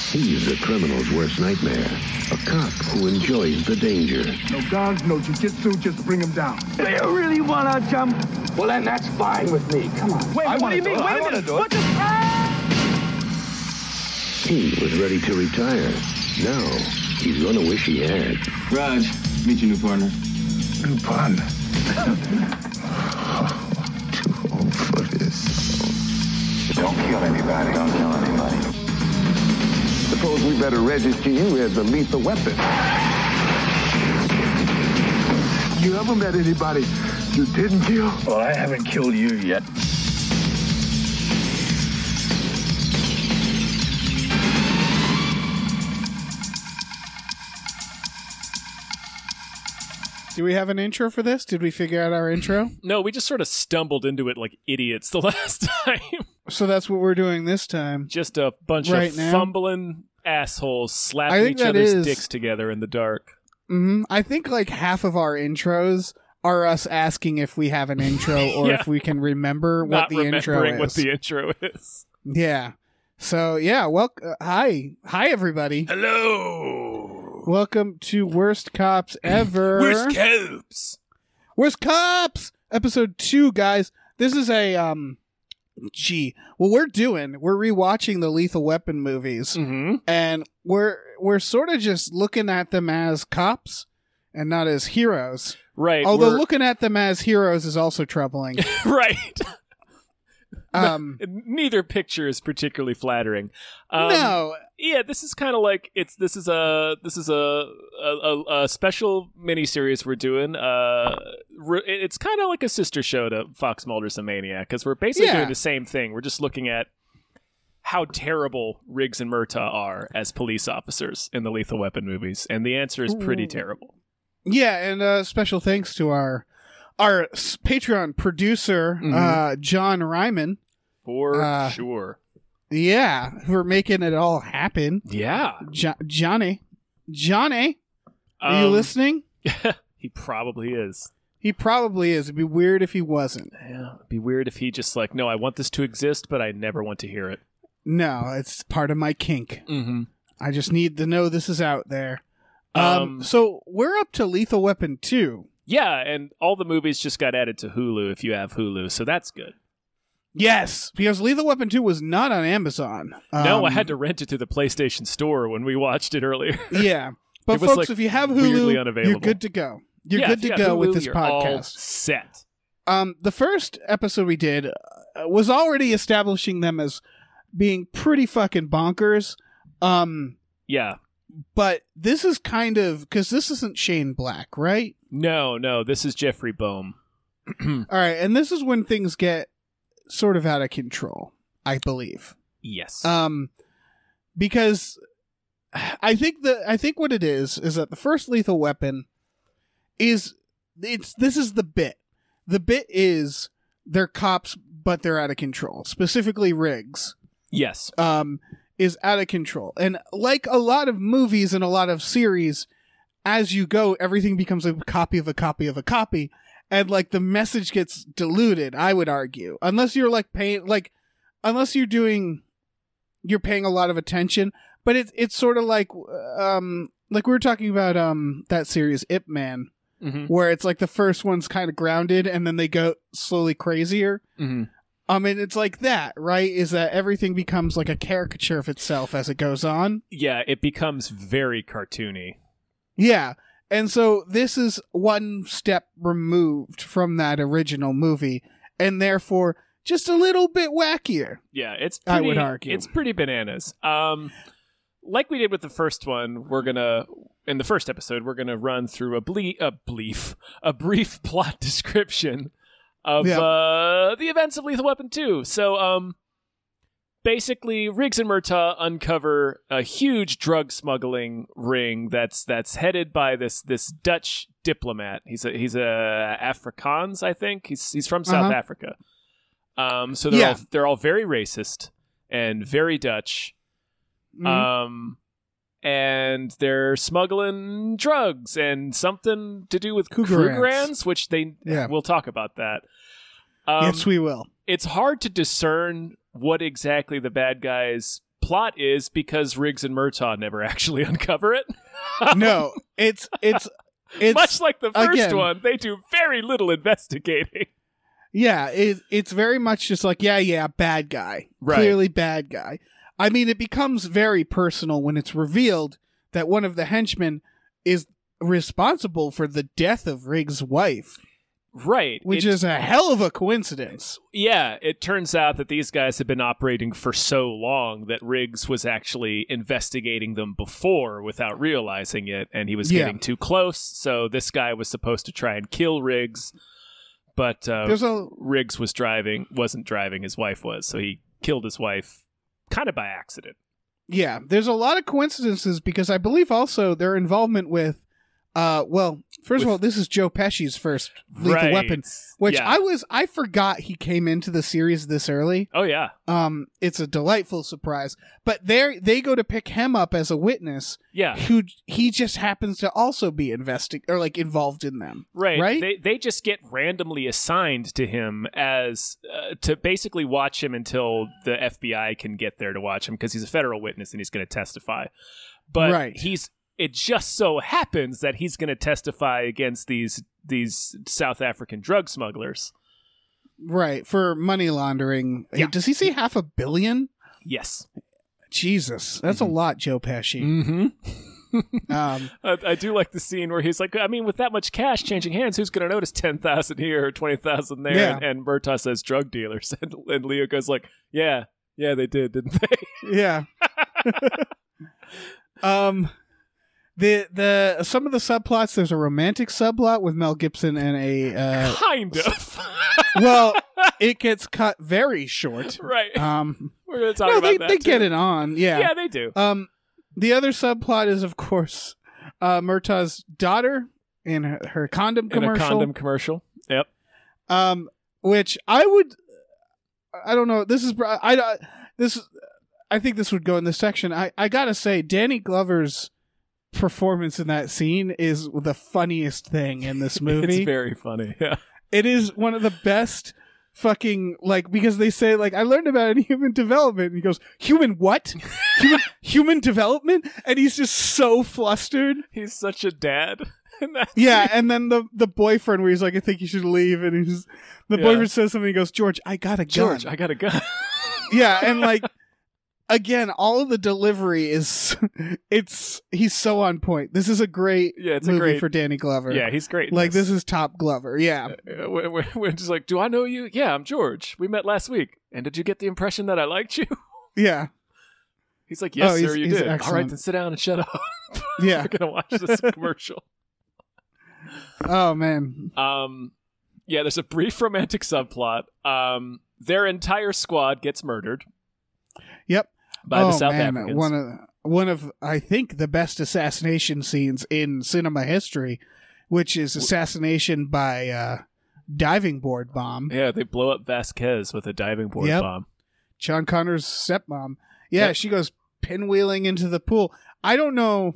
He's a criminal's worst nightmare. A cop who enjoys the danger. No guns, no jiu-jitsu, just bring him down. Do you really want to jump? Well, then that's fine with me. Come on. Wait, what do you mean? Wait a minute. What the... He was ready to retire. Now, he's gonna wish he had. Raj, meet your new partner. New partner? Too old for this. Don't kill anybody. Don't kill anybody. Suppose we better register you as a lethal weapon. You ever met anybody you didn't kill? Well, I haven't killed you yet. Do we have an intro for this? Did we figure out our intro? No, we just sort of stumbled into it like idiots the last time. So that's what we're doing this time. Just a bunch Right of now? fumbling assholes I slapping think each that other's is- dicks together in the dark. I think like half of our intros are us asking if we have an intro or Yeah. if we can remember what Not the intro remembering is. what the intro is. Yeah. So yeah, hi everybody. Hello. Welcome to Worst Cops Ever. Where's Cops? Worst Cops, episode 2, guys. This is a what we're rewatching the Lethal Weapon movies, and we're sort of just looking at them as cops and not as heroes. Right. Although looking at them as heroes is also troubling. Right. Neither picture is particularly flattering. No. Yeah, this is kind of like this is a special miniseries we're doing. It's kind of like a sister show to Fox Mulder's A Maniac, because we're basically doing the same thing. We're just looking at how terrible Riggs and Murtaugh are as police officers in the Lethal Weapon movies, and the answer is pretty terrible. Yeah, and special thanks to our Patreon producer, John Ryman. For sure. Yeah, for making it all happen. Yeah. Johnny. Are you listening? He probably is. He probably is. It'd be weird if he wasn't. Yeah, it'd be weird if he just like, no, I want this to exist, but I never want to hear it. No, it's part of my kink. Mm-hmm. I just need to know this is out there. So we're up to Lethal Weapon 2. Yeah, and all the movies just got added to Hulu if you have Hulu, so that's good. Yes, because Lethal Weapon 2 was not on Amazon. No, I had to rent it to the PlayStation Store when we watched it earlier. Yeah, but It was, folks, like, if you have weirdly Hulu, unavailable. you're good to go. You're Yeah, good if you to got go with Hulu, this you're all podcast. set. The first episode we did was already establishing them as being pretty fucking bonkers. Yeah. But this is kind of, because this isn't Shane Black, right? No, this is Jeffrey Boehm. All right, and this is when things get sort of out of control, I believe. Yes. Because I think what it is that the first Lethal Weapon this is the bit. The bit is they're cops, but they're out of control. Specifically, Riggs. Yes. Is out of control. And like a lot of movies and a lot of series, as you go, everything becomes a copy of a copy of a copy. And like the message gets diluted, I would argue. Unless you're like paying, unless you're paying a lot of attention. But it's sort of like we were talking about that series Ip Man, where it's like the first one's kind of grounded and then they go slowly crazier. Mm-hmm. And it's like that, right? Is that everything becomes like a caricature of itself as it goes on. Yeah, it becomes very cartoony. Yeah. And so this is one step removed from that original movie, and therefore just a little bit wackier. Yeah, it's I pretty, would argue. it's pretty bananas. Like we did with the first one, in the first episode, we're gonna run through a brief plot description of the events of Lethal Weapon 2. So, basically, Riggs and Murtaugh uncover a huge drug smuggling ring that's headed by this Dutch diplomat. He's a Afrikaans, I think. He's from South Africa. So they're all very racist and very Dutch. And they're smuggling drugs and something to do with Krugerrands, which we'll talk about that. Yes, we will. It's hard to discern what exactly the bad guys' plot is because Riggs and Murtaugh never actually uncover it. No, it's much like the first again, one. They do very little investigating. Yeah, it's very much just like, yeah, bad guy. Right. Clearly bad guy. I mean, it becomes very personal when it's revealed that one of the henchmen is responsible for the death of Riggs' wife. Right. Which is a hell of a coincidence. Yeah, it turns out that these guys have been operating for so long that Riggs was actually investigating them before without realizing it, and he was getting too close, so this guy was supposed to try and kill Riggs, but Riggs wasn't driving, his wife was, so he killed his wife kind of by accident. Yeah, there's a lot of coincidences because I believe also their involvement with first of all, this is Joe Pesci's first Lethal Weapon, which I forgot he came into the series this early. Oh yeah. It's a delightful surprise. But they go to pick him up as a witness. Yeah. Who he just happens to also be involved in them. Right. Right. They just get randomly assigned to him as to basically watch him until the FBI can get there to watch him because he's a federal witness and he's going to testify. But it just so happens that he's going to testify against these South African drug smugglers. Right, for money laundering. Yeah. Does he say $500 million? Yes. Jesus, that's a lot, Joe Pesci. Mm-hmm. I do like the scene where he's like, I mean, with that much cash changing hands, who's going to notice 10,000 here or 20,000 there? Yeah. And Murtaugh says drug dealers. And Leo goes like, yeah, they did, didn't they? Yeah. The some of the subplots, there's a romantic subplot with Mel Gibson and a kind of. Well, it gets cut very short. Right. We're going to talk about that. They too. get it on. Yeah. Yeah, they do. The other subplot is, of course, Murtaugh's daughter in her condom commercial. In a condom commercial. Yep. Which I don't know. I think this would go in this section. I gotta say, Danny Glover's performance in that scene is the funniest thing in this movie. It's very funny. Yeah. It is one of the best fucking, because they say, I learned about it in human development. And he goes, human what? human development? And he's just so flustered. He's such a dad. Yeah, and then the boyfriend where he's like, I think you should leave. And the boyfriend says something, he goes, George, I got a gun. George, I got a gun. Yeah, and again, all of the delivery is he's so on point. This is a great movie for Danny Glover. Yeah, he's great. This is top Glover. Yeah. We're just like, do I know you? Yeah, I'm George. We met last week. And did you get the impression that I liked you? Yeah. He's like, yes, sir, you did. Excellent. All right, then sit down and shut up. Yeah. We're going to watch this commercial. Oh, man. Yeah, there's a brief romantic subplot. Their entire squad gets murdered. Yep. By the South Africans. One of I think the best assassination scenes in cinema history, which is assassination by diving board bomb. Yeah, they blow up Vasquez with a diving board bomb. John Connor's stepmom. Yeah, she goes pinwheeling into the pool. I don't know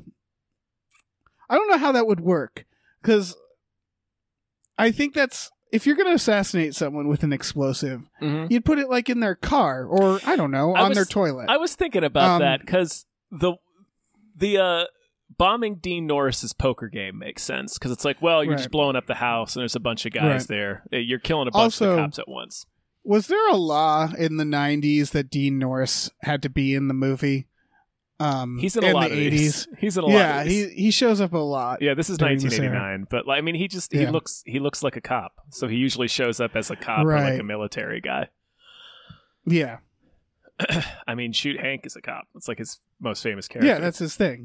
how that would work, because I think that's, if you're going to assassinate someone with an explosive, you'd put it in their car, or I don't know, on their toilet. I was thinking about that because the bombing Dean Norris's poker game makes sense, because it's you're just blowing up the house and there's a bunch of guys there. You're killing a bunch of the cops at once. Was there a law in the 90s that Dean Norris had to be in the movie? He's in a lot of 80s. These. He's in a lot of these. he shows up a lot. Yeah, this is 1989, but he looks like a cop, so he usually shows up as a cop or a military guy. Yeah. I mean, Shoot Hank is a cop. It's his most famous character. Yeah, that's his thing.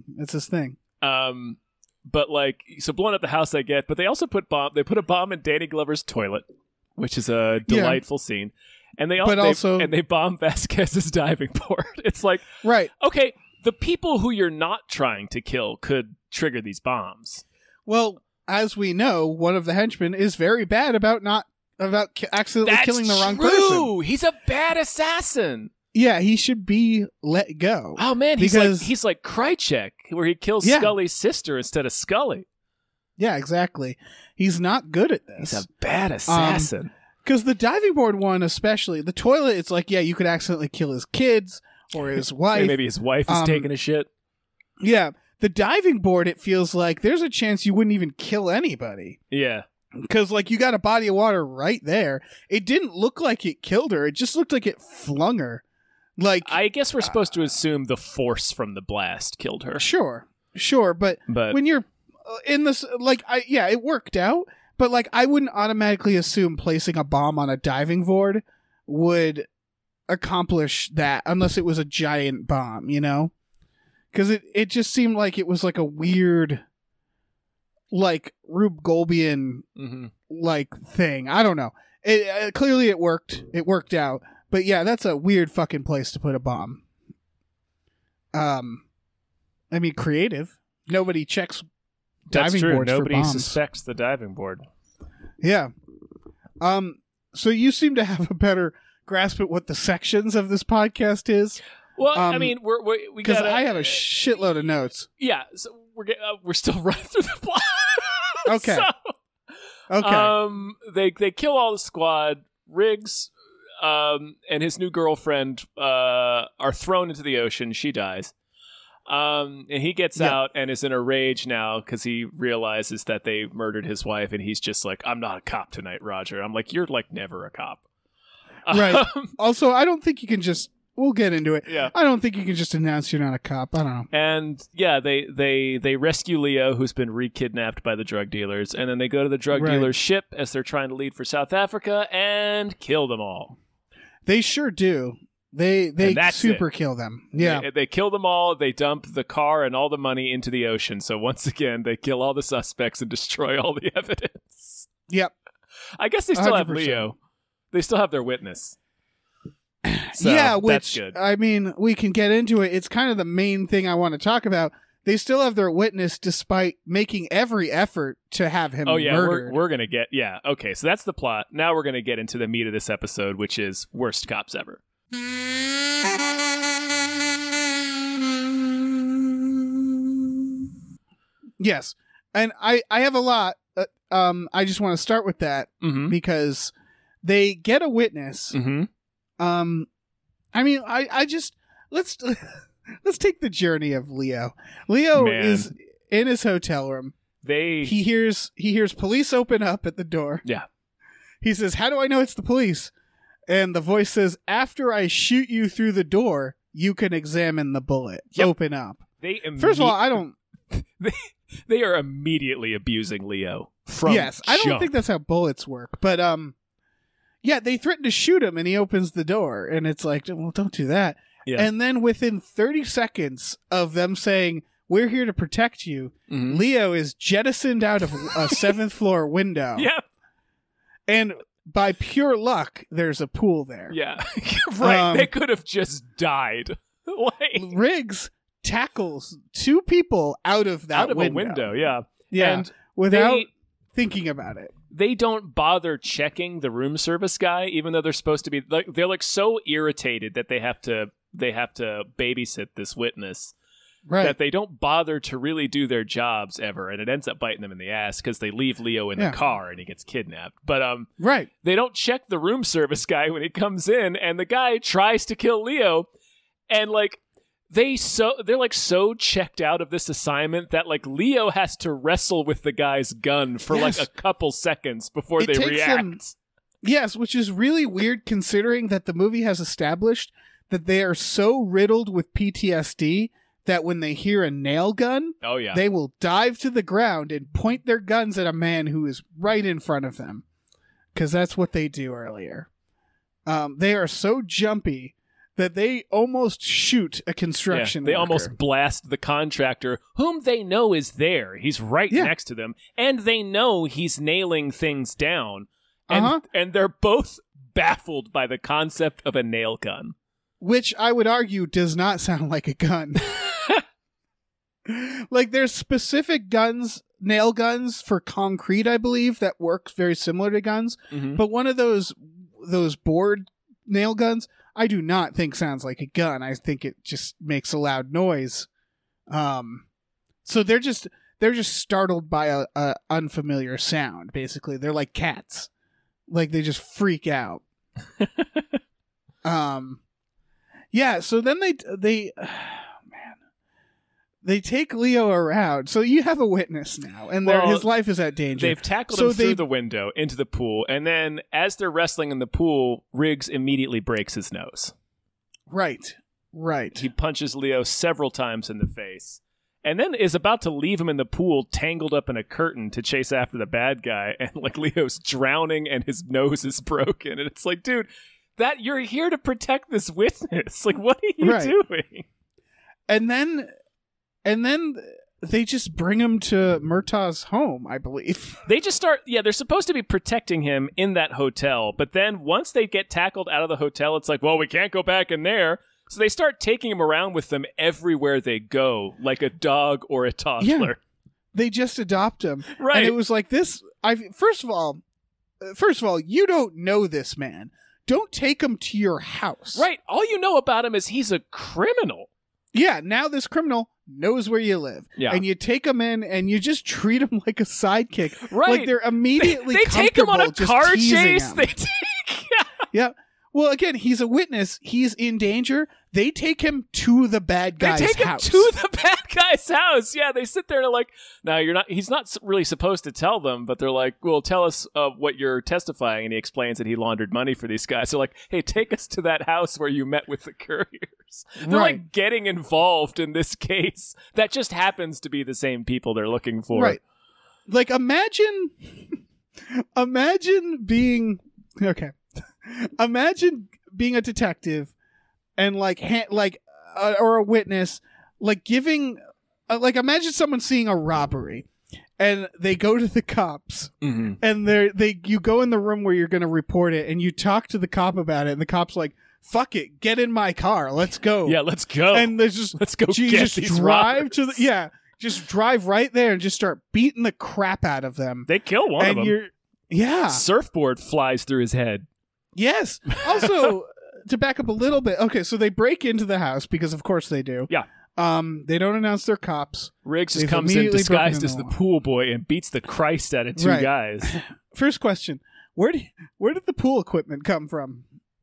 But so blowing up the house they get, but they also put a bomb in Danny Glover's toilet, which is a delightful scene. And they bomb Vasquez's diving board. It's right. Okay, the people who you're not trying to kill could trigger these bombs. Well, as we know, one of the henchmen is very bad about accidentally killing the wrong person. He's a bad assassin. Yeah, he should be let go. Oh man, he's like Krychek, where he kills Scully's sister instead of Scully. Yeah, exactly. He's not good at this. He's a bad assassin. Because the diving board one, especially, the toilet, it's you could accidentally kill his kids, or his wife. Maybe his wife is taking a shit. Yeah. The diving board, it feels like there's a chance you wouldn't even kill anybody. Yeah. Because, like, you got a body of water right there. It didn't look like it killed her. It just looked like it flung her. Like, I guess we're supposed to assume the force from the blast killed her. Sure. But when you're in this, like, it worked out. But, like, I wouldn't automatically assume placing a bomb on a diving board would accomplish that unless it was a giant bomb, you know? Because it just seemed like it was, like, a weird, like, Rube Goldberg like thing. I don't know. Clearly it worked. It worked out. But yeah, that's a weird fucking place to put a bomb. I mean, creative. Nobody checks diving boards for bombs. Nobody suspects the diving board. Yeah. So you seem to have a better grasp at what the sections of this podcast is. Well, I mean, we because I have a shitload of notes. Yeah, so we're still running through the plot. Okay. Okay. They kill all the squad. Riggs and his new girlfriend are thrown into the ocean. She dies. And he gets out and is in a rage now because he realizes that they murdered his wife, and he's just like, I'm not a cop tonight, Roger. I'm like, you're like never a cop. Right. Also, I don't think you can just... We'll get into it. Yeah. I don't think you can just announce you're not a cop. I don't know. And yeah, they rescue Leo, who's been re-kidnapped by the drug dealers, and then they go to the drug dealer's ship as they're trying to leave for South Africa and kill them all. They sure do. They super kill them. Yeah. They kill them all. They dump the car and all the money into the ocean. So once again, they kill all the suspects and destroy all the evidence. Yep. I guess they still 100%. have Leo. They still have their witness. So, yeah, which, that's good. I mean, we can get into it. It's kind of the main thing I want to talk about. They still have their witness despite making every effort to have him murdered. We're going to get... Yeah, okay, so that's the plot. Now we're going to get into the meat of this episode, which is Worst Cops Ever. Yes, and I have a lot. I just want to start with that because they get a witness. I mean, I just let's take the journey of Leo. Leo is in his hotel room. He hears police open up at the door. Yeah. He says, "How do I know it's the police?" And the voice says, "After I shoot you through the door, you can examine the bullet. Yep. Open up." First of all, I don't. They are immediately abusing Leo. Yes, I don't think that's how bullets work, but yeah, they threaten to shoot him, and he opens the door, and it's like, well, don't do that. Yeah. And then within 30 seconds of them saying, "We're here to protect you," Leo is jettisoned out of a 7th floor window. Yeah. And by pure luck, there's a pool there. Yeah. Right. They could have just died. Riggs tackles 2 people out of that window. Out of a window, yeah. Yeah. And without thinking about it. They don't bother checking the room service guy, even though they're supposed to be like, they're like so irritated that they have to babysit this witness. Right. That they don't bother to really do their jobs ever, and it ends up biting them in the ass because they leave Leo in the car and he gets kidnapped. But they don't check the room service guy when he comes in, and the guy tries to kill Leo, and like they're like so checked out of this assignment that like Leo has to wrestle with the guy's gun for like a couple seconds before they react. Yes, which is really weird considering that the movie has established that they are so riddled with PTSD that when they hear a nail gun, they will dive to the ground and point their guns at a man who is right in front of them. Because that's what they do earlier. They are so jumpy that they almost shoot a construction worker. Almost blast the contractor, whom they know is there. He's right next to them. And they know he's nailing things down. And they're both baffled by the concept of a nail gun. Which I would argue does not sound like a gun. Like there's specific guns, nail guns for concrete, I believe, that work very similar to guns. But one of those board nail guns, I do not think sounds like a gun. I think it just makes a loud noise. So they're just startled by a unfamiliar sound. Basically, they're like cats. Like they just freak out. Yeah, so then they they take Leo around. So you have a witness now, and his life is at danger. They've tackled him through the window into the pool, and then as they're wrestling in the pool, Riggs immediately breaks his nose. Right. He punches Leo several times in the face, and then is about to leave him in the pool tangled up in a curtain to chase after the bad guy, and like Leo's drowning and his nose is broken, and it's like, dude, that you're here to protect this witness. Like, what are you doing? And then they just bring him to Murtaugh's home, I believe. They just start, they're supposed to be protecting him in that hotel, but then once they get tackled out of the hotel, it's like, well, we can't go back in there. So they start taking him around with them everywhere they go, like a dog or a toddler. Yeah. They just adopt him. Right. And it was like this. First of all, you don't know this man. Don't take him to your house. Right. All you know about him is he's a criminal. Yeah. Now this criminal knows where you live. Yeah. And you take him in and you just treat him like a sidekick. Right. Like they're immediately They take him on a car chase. They take. Yeah. Well, again, he's a witness. He's in danger. They take him to the bad guy's house. They take him to the bad guy's house. Yeah, they sit there and are like, no, you're not. He's not really supposed to tell them, but they're like, well, tell us what you're testifying. And he explains that he laundered money for these guys. They're like, hey, take us to that house where you met with the couriers. They're like getting involved in this case that just happens to be the same people they're looking for. Right. Like, imagine being Imagine being a detective and or a witness, like giving, imagine someone seeing a robbery and they go to the cops and you go in the room where you're going to report it and you talk to the cop about it and the cop's like, fuck it, get in my car, let's go. Yeah, let's go. And there's just, let's go you get just these drive robbers. to the, just drive right there and just start beating the crap out of them. They kill one of them. Surfboard flies through his head. Yes. Also, to back up a little bit, okay, so they break into the house because of course they do. Yeah. They don't announce they're cops. Riggs just comes in disguised as the pool boy and beats the Christ out of two guys. First question: where did the pool equipment come from?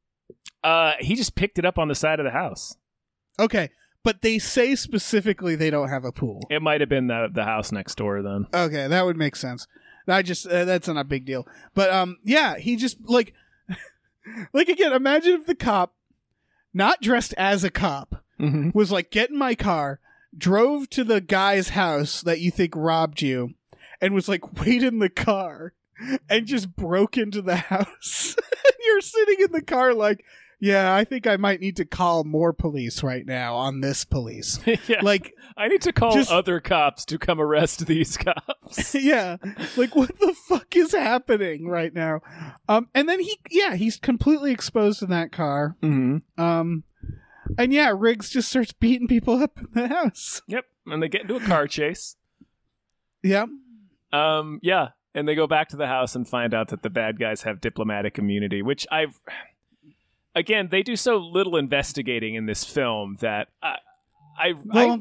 He just picked it up on the side of the house. Okay, but they say specifically they don't have a pool. It might have been the house next door then. Okay, that would make sense. That's not a big deal. But he just like again, imagine if the cop, not dressed as a cop, was like, get in my car, drove to the guy's house that you think robbed you, and was like, wait in the car, and just broke into the house. And you're sitting in the car like, yeah, I think I might need to call more police right now on this police. Yeah. Like, I need to call other cops to come arrest these cops. Yeah. Like, what the fuck is happening right now? And then he's completely exposed in that car. Mm-hmm. And Riggs just starts beating people up in the house. Yep. And they get into a car chase. Yep. Yeah. And they go back to the house and find out that the bad guys have diplomatic immunity, which again, they do so little investigating in this film that I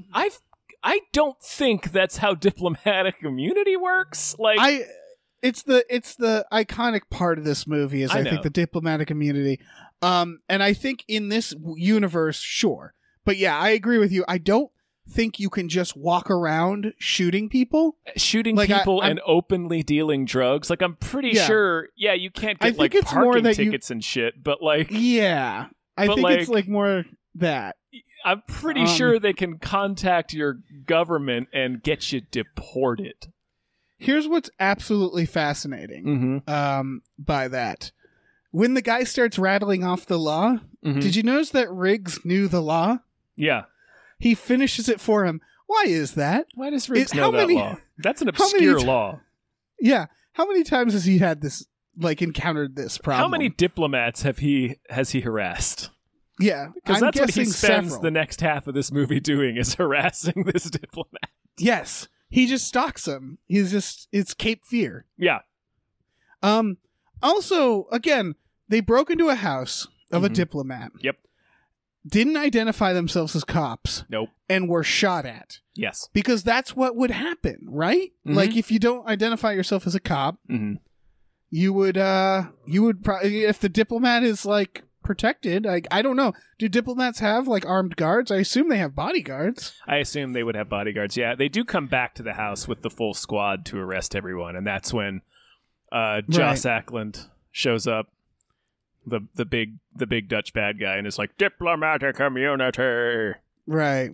don't think that's how diplomatic immunity works. Like, it's the iconic part of this movie is I think the diplomatic immunity. And I think in this universe, sure, but I agree with you. I don't think you can just walk around shooting people and openly dealing drugs. Like, I'm pretty sure you can't get like parking tickets and shit, but like I think it's like more that I'm pretty sure they can contact your government and get you deported. Here's what's absolutely fascinating by that. When the guy starts rattling off the law, did you notice that Riggs knew the law? Yeah. He finishes it for him. Why is that? Why does Riggs know that law? That's an obscure law. Yeah. How many times has he had this, encountered this problem? How many diplomats has he harassed? Yeah. Because that's what he spends the next half of this movie doing, is harassing this diplomat. Yes. He just stalks him. It's Cape Fear. Yeah. Also, again, they broke into a house of a diplomat. Yep. Didn't identify themselves as cops. Nope. And were shot at. Yes. Because that's what would happen, right? Like, if you don't identify yourself as a cop, you would probably, if the diplomat is like protected. I don't know. Do diplomats have like armed guards? I assume they have bodyguards. I assume they would have bodyguards. Yeah, they do come back to the house with the full squad to arrest everyone, and that's when Joss Ackland shows up, the big Dutch bad guy, and is like, diplomatic immunity. Right.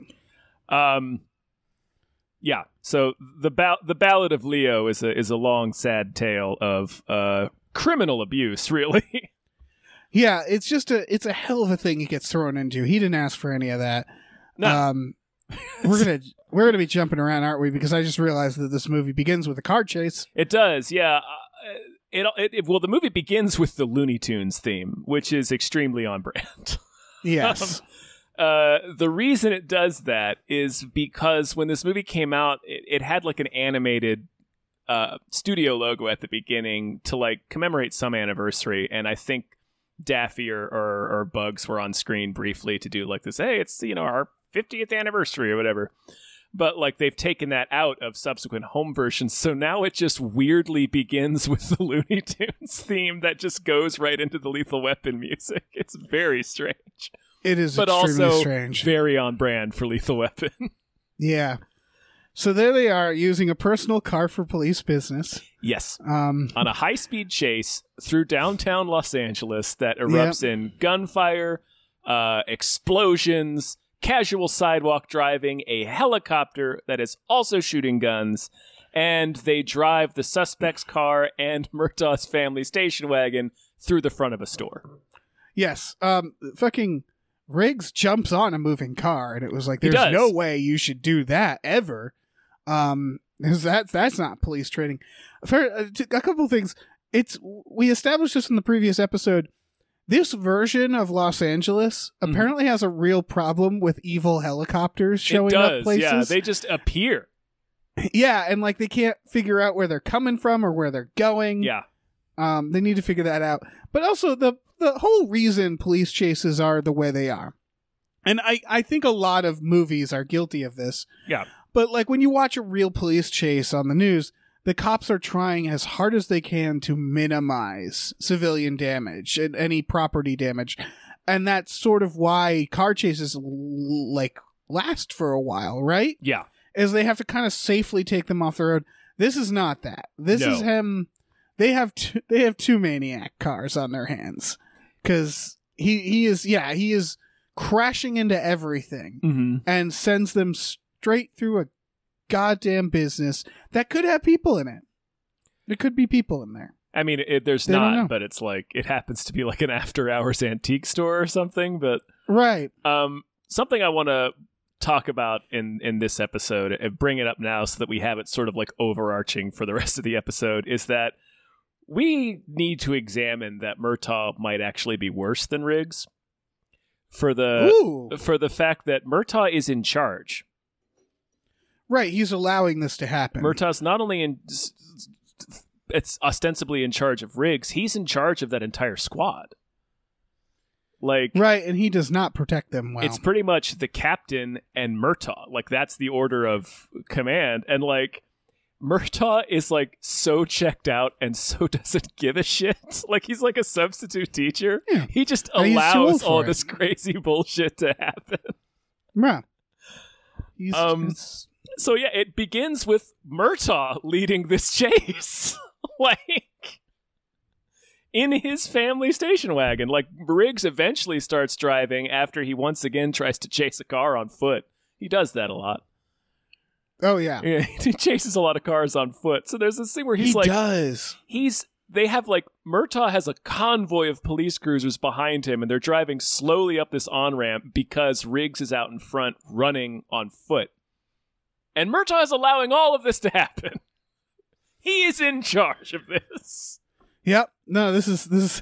Yeah. So the Ballad of Leo is a long, sad tale of criminal abuse, really. Yeah, it's a hell of a thing he gets thrown into. He didn't ask for any of that. No. We're gonna be jumping around, aren't we? Because I just realized that this movie begins with a car chase. It does, yeah. Well, the movie begins with the Looney Tunes theme, which is extremely on brand. Yes. The reason it does that is because when this movie came out, it had like an animated studio logo at the beginning to like commemorate some anniversary, and I think Daffy or Bugs were on screen briefly to do like this, hey, it's our 50th anniversary or whatever. But like they've taken that out of subsequent home versions, so now it just weirdly begins with the Looney Tunes theme that just goes right into the Lethal Weapon music. It's very strange. It is but extremely also strange. Very on brand for Lethal Weapon. Yeah. So there they are, using a personal car for police business. Yes. On a high-speed chase through downtown Los Angeles that erupts in gunfire, explosions, casual sidewalk driving, a helicopter that is also shooting guns, and they drive the suspect's car and Murtaugh's family station wagon through the front of a store. Yes. Fucking Riggs jumps on a moving car, and it was like, there's no way you should do that ever. That's not police training. For a couple of things, we established this in the previous episode. This version of Los Angeles apparently has a real problem with evil helicopters showing up places. Yeah, they just appear. Yeah, and like they can't figure out where they're coming from or where they're going. Yeah. They need to figure that out. But also the whole reason police chases are the way they are. And I think a lot of movies are guilty of this. Yeah. But like when you watch a real police chase on the news, the cops are trying as hard as they can to minimize civilian damage and any property damage. And that's sort of why car chases like last for a while, right? Yeah. Is they have to kind of safely take them off the road. This is not that. This is him. They have two maniac cars on their hands because he is crashing into everything and sends them straight through a goddamn business that could have people in it. There could be people in there. I mean, there's not, but it's like it happens to be like an after-hours antique store or something. But right, something I want to talk about in this episode and bring it up now so that we have it sort of like overarching for the rest of the episode is that we need to examine that Murtaugh might actually be worse than Riggs for the fact that Murtaugh is in charge. Right, he's allowing this to happen. Murtaugh's not only it's ostensibly in charge of Riggs, he's in charge of that entire squad. Like, right, and he does not protect them well. It's pretty much the captain and Murtaugh. Like, that's the order of command. And like, Murtaugh is like so checked out and so doesn't give a shit. Like, he's like a substitute teacher. Yeah. He just allows all this crazy bullshit to happen. Yeah. So yeah, it begins with Murtaugh leading this chase. Like, in his family station wagon. Like, Riggs eventually starts driving after he once again tries to chase a car on foot. He does that a lot. Oh, yeah. He chases a lot of cars on foot. So there's this thing where he's Murtaugh has a convoy of police cruisers behind him, and they're driving slowly up this on-ramp because Riggs is out in front running on foot. And Murtaugh is allowing all of this to happen. He is in charge of this. Yep. No, this is this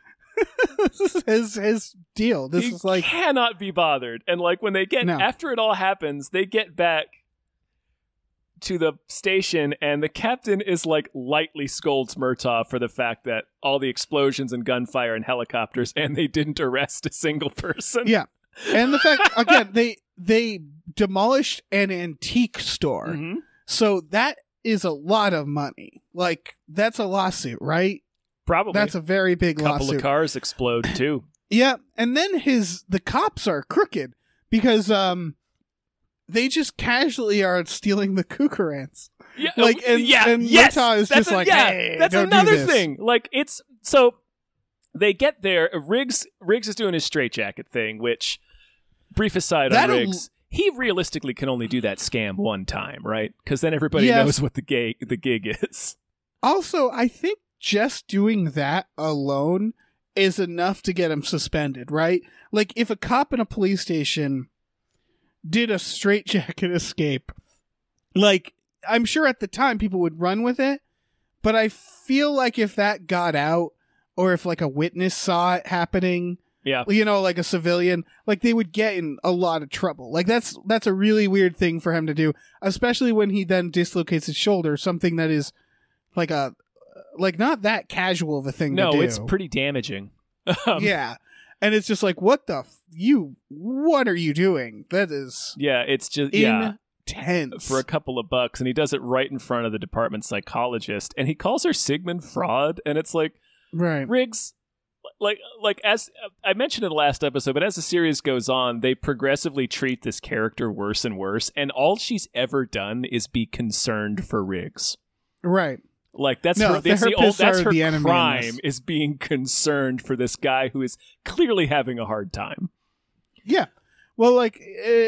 is his deal. This is like, cannot be bothered. And like when they get after it all happens, they get back to the station, and the captain is like lightly scolds Murtaugh for the fact that all the explosions and gunfire and helicopters, and they didn't arrest a single person. Yeah. And the fact again, they demolished an antique store. Mm-hmm. So that is a lot of money. Like, that's a lawsuit, right? Probably. That's a very big lawsuit. A couple of cars explode too. Yeah, and then the cops are crooked because they just casually are stealing the Cougarans. Yeah, and yes, Murtaugh is just like, hey, that's don't another do this. thing. Like, it's so they get there. Riggs is doing his straitjacket thing, which, brief aside on Riggs, he realistically can only do that scam one time, right? Because then everybody knows what the gig is. Also, I think just doing that alone is enough to get him suspended, right? Like, if a cop in a police station did a straitjacket escape, like, I'm sure at the time people would run with it, but I feel like if that got out, or if, like, a witness saw it happening, like a civilian, like, they would get in a lot of trouble. Like, that's a really weird thing for him to do, especially when he then dislocates his shoulder, something that is, like not that casual of a thing to do. No, it's pretty damaging. Yeah. And it's just like, what are you doing? That is it's just intense. For a couple of bucks, and he does it right in front of the department psychologist, and he calls her Sigmund Freud, and it's like, right. Riggs, like as I mentioned in the last episode, but as the series goes on, they progressively treat this character worse and worse, and all she's ever done is be concerned for Riggs. Right. Like, that's her crime, is being concerned for this guy who is clearly having a hard time. Yeah. Well, like,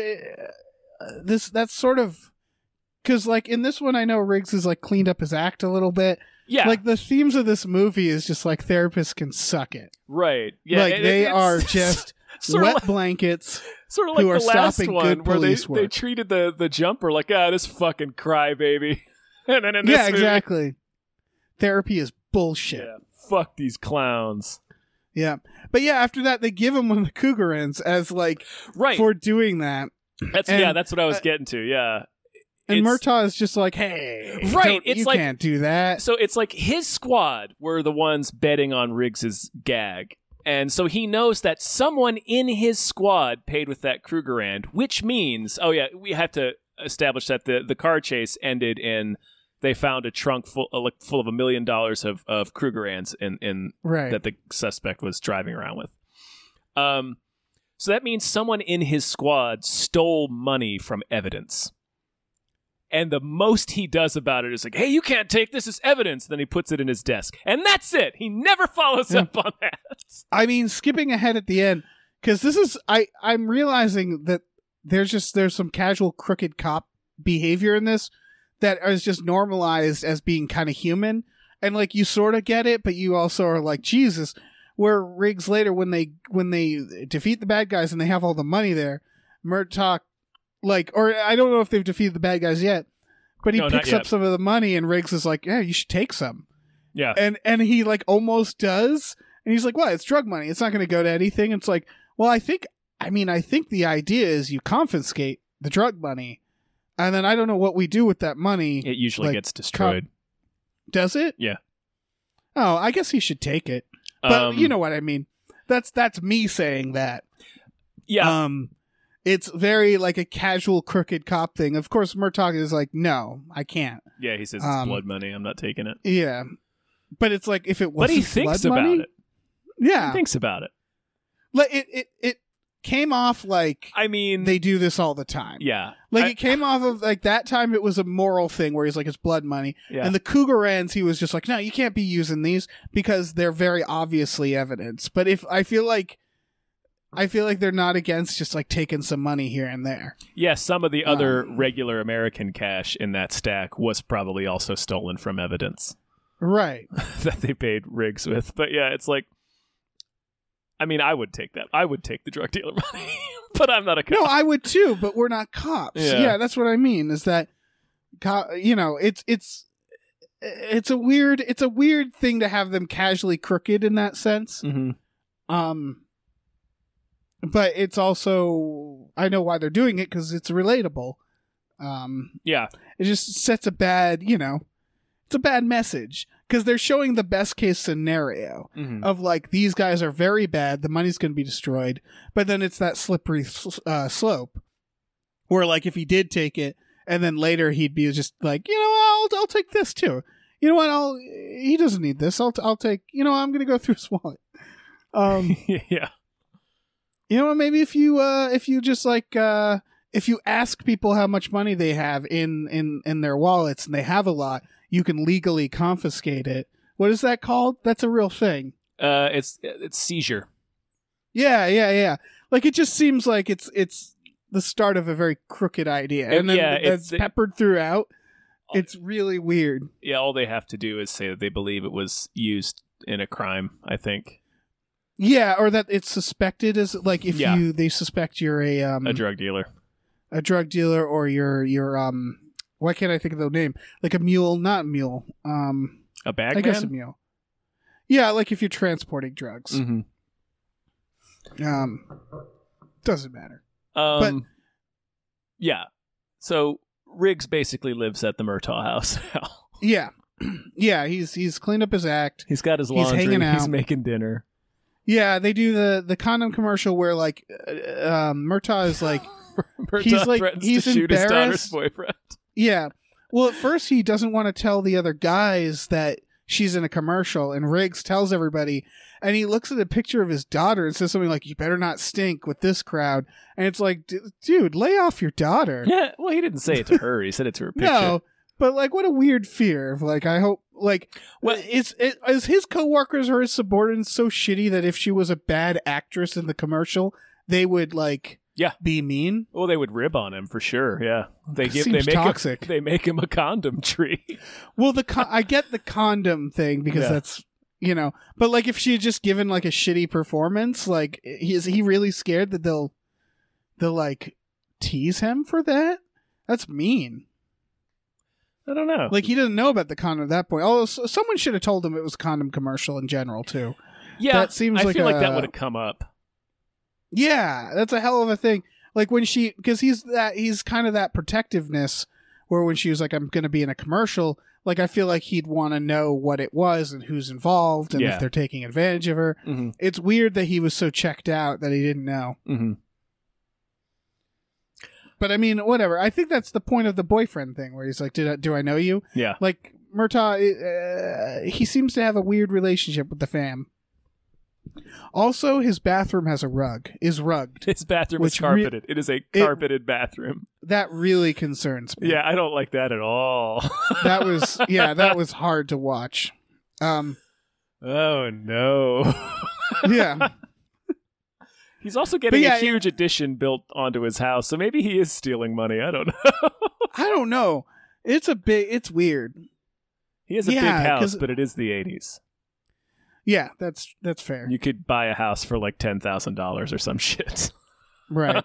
that's sort of, because, like, in this one, I know Riggs has, like, cleaned up his act a little bit. Yeah. Like, the themes of this movie is just, like, therapists can suck it. Right. Yeah. Like, they are just wet blankets. Sort of like who are the last stopping one good where police work. they treated the jumper like, this fucking crybaby. And then in this movie, exactly. Therapy is bullshit. Yeah, fuck these clowns. Yeah. But yeah, after that, they give him one of the Cougarans as, like, for doing that. That's what I was getting to, yeah. And Murtaugh is just like, hey, you can't do that. So it's like his squad were the ones betting on Riggs's gag. And so he knows that someone in his squad paid with that Cougarand, which means, we have to establish that the car chase ended in, they found a trunk full of $1 million of Cougarans in that the suspect was driving around with. So that means someone in his squad stole money from evidence. And the most he does about it is like, hey, you can't take this as evidence. Then he puts it in his desk. And that's it. He never follows up on that. I mean, skipping ahead at the end, because this is, I'm realizing that there's some casual crooked cop behavior in this that is just normalized as being kind of human. And, like, you sort of get it, but you also are like, Jesus. Where Riggs later, when they defeat the bad guys and they have all the money there, Murtaugh, like, or I don't know if they've defeated the bad guys yet, but he picks up some of the money and Riggs is like, yeah, you should take some. Yeah. And he, like, almost does. And he's like, well, it's drug money. It's not going to go to anything. It's like, well, I think the idea is you confiscate the drug money. And then I don't know what we do with that money. It usually gets destroyed. Does it? Yeah. Oh, I guess he should take it. But you know what I mean. That's me saying that. Yeah. It's very like a casual crooked cop thing. Of course, Murtaugh is like, no, I can't. Yeah, he says it's blood money. I'm not taking it. Yeah. But it's like, if it wasn't But he thinks blood about money, it. Yeah. He thinks about it. Like, it came off like, I mean, they do this all the time. Yeah. Like, it came off of, like, that time it was a moral thing where he's like, it's blood money. Yeah. And the Cougarans, he was just like, no, you can't be using these because they're very obviously evidence. But I feel like they're not against just, like, taking some money here and there. Yeah, some of the other regular American cash in that stack was probably also stolen from evidence. Right. That they paid Riggs with. But yeah, it's like, I mean, I would take that. I would take the drug dealer money, but I'm not a cop. No, I would too, but we're not cops. Yeah, that's what I mean. Is that, you know, it's a weird thing to have them casually crooked in that sense. Mm-hmm. But it's also, I know why they're doing it because it's relatable. Yeah, it just sets a bad, it's a bad message. Because they're showing the best case scenario of, like, these guys are very bad, the money's going to be destroyed, but then it's that slippery slope where, like, if he did take it and then later he'd be just like, I'll take this too. You know what? He doesn't need this. I'll take, I'm going to go through his wallet. Yeah. You know what? Maybe if you just like if you ask people how much money they have in their wallets and they have a lot, you can legally confiscate it. What is that called? That's a real thing. It's seizure. Yeah. Like it just seems like it's the start of a very crooked idea, and then it's peppered throughout. It's really weird. Yeah, all they have to do is say that they believe it was used in a crime, I think. Yeah, or that it's suspected as like if they suspect you're a drug dealer. A drug dealer, or you're why can't I think of the name? Like a mule, not a mule. A bag I guess a mule. Yeah, like if you're transporting drugs. Mm-hmm. Doesn't matter. But yeah. So Riggs basically lives at the Murtaugh house now. Yeah. Yeah, he's cleaned up his act. He's got his laundry. Hanging out. He's making dinner. Yeah, they do the condom commercial where like Murtaugh is like Murtaugh threatens to shoot his daughter's boyfriend. Yeah. Well, at first he doesn't want to tell the other guys that she's in a commercial, and Riggs tells everybody, and he looks at a picture of his daughter and says something like, "You better not stink with this crowd." And it's like, dude, lay off your daughter. Yeah, well, he didn't say it to her. He said it to her picture. No, but like, what a weird fear of like, I hope, like, well, is his coworkers or his subordinates so shitty that if she was a bad actress in the commercial, they would like, be mean? Well, they would rib on him for sure. Yeah, they make toxic. They make him a condom tree. Well, I get the condom thing because that's, you know, but like if she had just given like a shitty performance, like is he really scared that they'll like tease him for that? That's mean. I don't know. Like he doesn't know about the condom at that point. Although someone should have told him it was a condom commercial in general too. Yeah, that seems I feel like that would have come up. Yeah, that's a hell of a thing. Like when because he's kind of that protectiveness where when she was like, "I'm going to be in a commercial," like I feel like he'd want to know what it was and who's involved and if they're taking advantage of her. Mm-hmm. It's weird that he was so checked out that he didn't know. Mm-hmm. But I mean, whatever. I think that's the point of the boyfriend thing, where he's like, do I know you? Yeah. Like Murtaugh, he seems to have a weird relationship with the fam. Also, his bathroom has is rugged. His bathroom is carpeted. It is a carpeted bathroom. That really concerns me. Yeah, I don't like that at all. That was hard to watch. Oh no. Yeah. He's also getting a huge addition built onto his house, so maybe he is stealing money. I don't know. I don't know. It's weird. He has a big house, but it is the 80s. Yeah, that's fair. You could buy a house for like $10,000 or some shit. Right.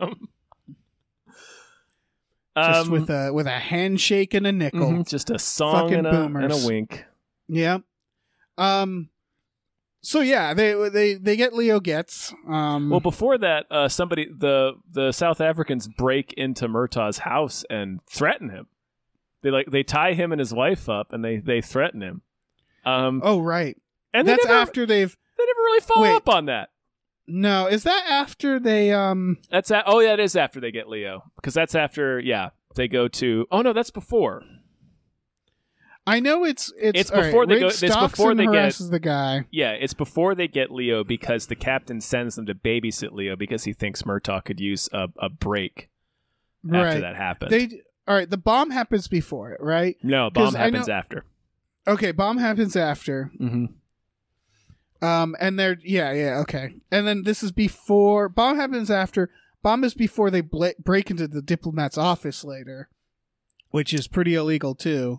Just with a handshake and a nickel. Mm-hmm, just a song and a wink. Yeah. So yeah, they get Leo Getz. Well, before that, the South Africans break into Murtaugh's house and threaten him. They tie him and his wife up and they threaten him. Oh right, and that's after they never really follow up on that. No, is that after they it is after they get Leo, because that's after they go to. Oh no, that's before. I know it's before they go. It's before they get the guy. Yeah, it's before they get Leo because the captain sends them to babysit Leo because he thinks Murtaugh could use a break after that happened. All right, the bomb happens before it, right? No, bomb happens after. Okay, bomb happens after. Mm-hmm. And they're okay, and then this is before bomb happens after. Bomb is before they break into the diplomat's office later, which is pretty illegal too.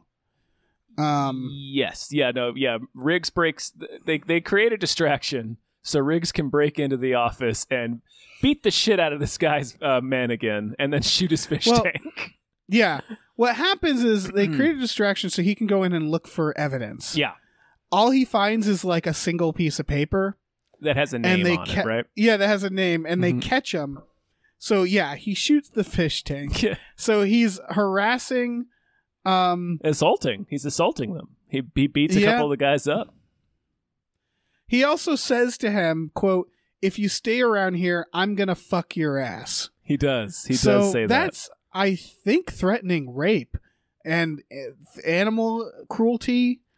Yes. Yeah. No. Yeah. Riggs breaks. They create a distraction so Riggs can break into the office and beat the shit out of this guy's men again, and then shoot his fish tank. Yeah. What happens is they create a distraction so he can go in and look for evidence. Yeah. All he finds is like a single piece of paper that has a name on it, right? Yeah, that has a name, and they catch him. So yeah, he shoots the fish tank. Yeah. So he's harassing. Assaulting. He's assaulting them. He beats a couple of the guys up. He also says to him, quote, "If you stay around here, I'm gonna fuck your ass." He does. He does say that. That's, I think, threatening rape and animal cruelty.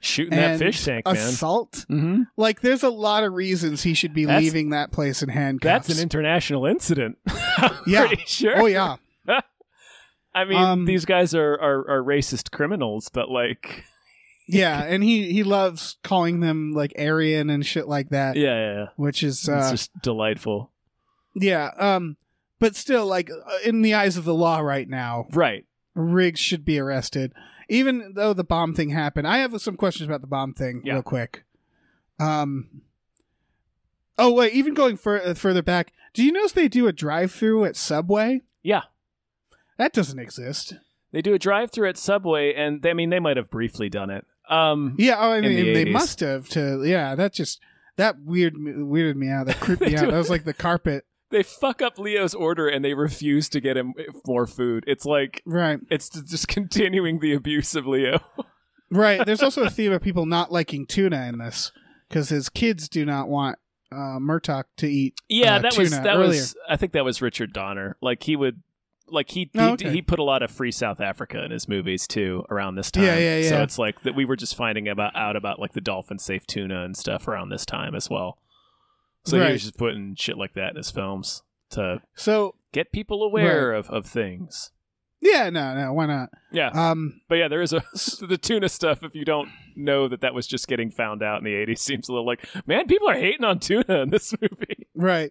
Shooting that and fish tank, man. assault. Mm-hmm. Like, there's a lot of reasons he should be leaving that place in handcuffs. That's an international incident. Yeah. Pretty sure. Oh yeah. I mean, these guys are racist criminals, but like, yeah, and he loves calling them like Aryan and shit like that. yeah. Which is It's just delightful. yeah. But still, like in the eyes of the law right now, Right. Riggs should be arrested, even though the bomb thing happened. I have some questions about the bomb thing, real quick. Oh wait, even going further back, do you notice they do a drive-through at Subway? Yeah. That doesn't exist. They do a drive-through at Subway, and they might have briefly done it. Yeah, I mean, the they 80s. must have. That weirded me out. That creeped me out. That was like the carpet. They fuck up Leo's order, and they refuse to get him more food. It's like, Right. it's just continuing the abuse of Leo. Right. There's also a theme of people not liking tuna in this because his kids do not want Murtaugh to eat. Yeah, that tuna was. earlier. I think that was Richard Donner. Like he put a lot of free South Africa in his movies too around this time. Yeah. So it's like that we were just finding out about like the dolphin safe tuna and stuff around this time as well. So Right. he was just putting shit like that in his films to So get people aware of things. yeah, no, why not? Yeah. But yeah, there is the tuna stuff. If you don't know that was just getting found out in the 80s, seems a little like, man, people are hating on tuna in this movie. Right.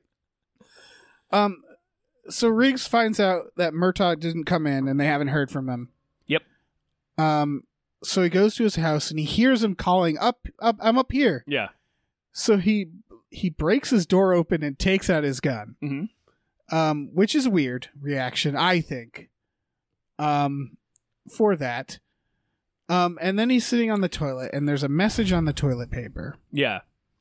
So Riggs finds out that Murtaugh didn't come in and they haven't heard from him. Yep. So he goes to his house and he hears him calling up, I'm up here. Yeah. So he breaks his door open and takes out his gun. Mm-hmm. Which is a weird reaction, I think. For that. And then he's sitting on the toilet and there's a message on the toilet paper. Yeah.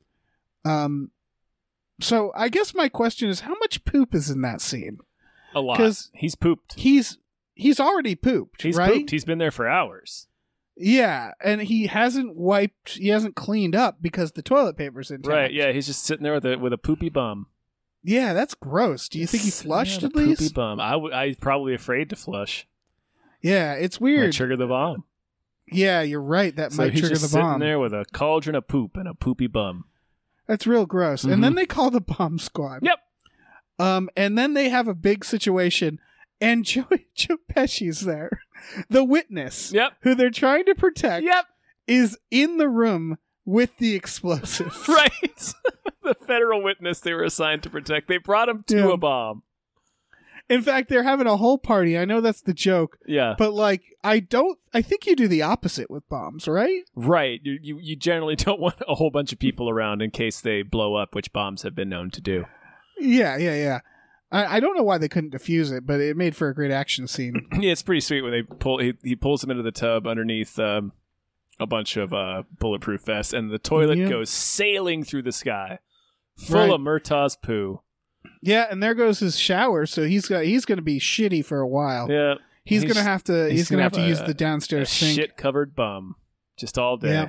So I guess my question is, how much poop is in that scene? A lot. 'Cause he's pooped. He's already pooped, He's right? pooped. He's been there for hours. Yeah, and he hasn't cleaned up because the toilet paper's intact. Right, yeah, he's just sitting there with a poopy bum. Yeah, that's gross. Do you think he flushed Yeah, at the least? poopy bum. I'm probably afraid to flush. Yeah, it's Might weird. trigger the bomb. Yeah, you're right. That So might he's trigger just the bomb. sitting there with a cauldron of poop and a poopy bum. That's real gross. Mm-hmm. And then they call the bomb squad. Yep. And then they have a big situation, and Joe Pesci's there. The witness, Yep. who they're trying to protect, Yep. is in the room with the explosives. Right. The federal witness they were assigned to protect. They brought him to Yeah. a bomb. In fact, they're having a whole party. I know that's the joke, Yeah. but like, I think you do the opposite with bombs, right? Right. You generally don't want a whole bunch of people around in case they blow up, which bombs have been known to do. Yeah. I don't know why they couldn't defuse it, but it made for a great action scene. Yeah, it's pretty sweet when they he pulls him into the tub underneath a bunch of bulletproof vests, and the toilet goes sailing through the sky, full of Murtaugh's poo. Yeah, and there goes his shower, so he's going to be shitty for a while. Yeah, he's going to have to use the a downstairs sink. Shit covered bum, just all day.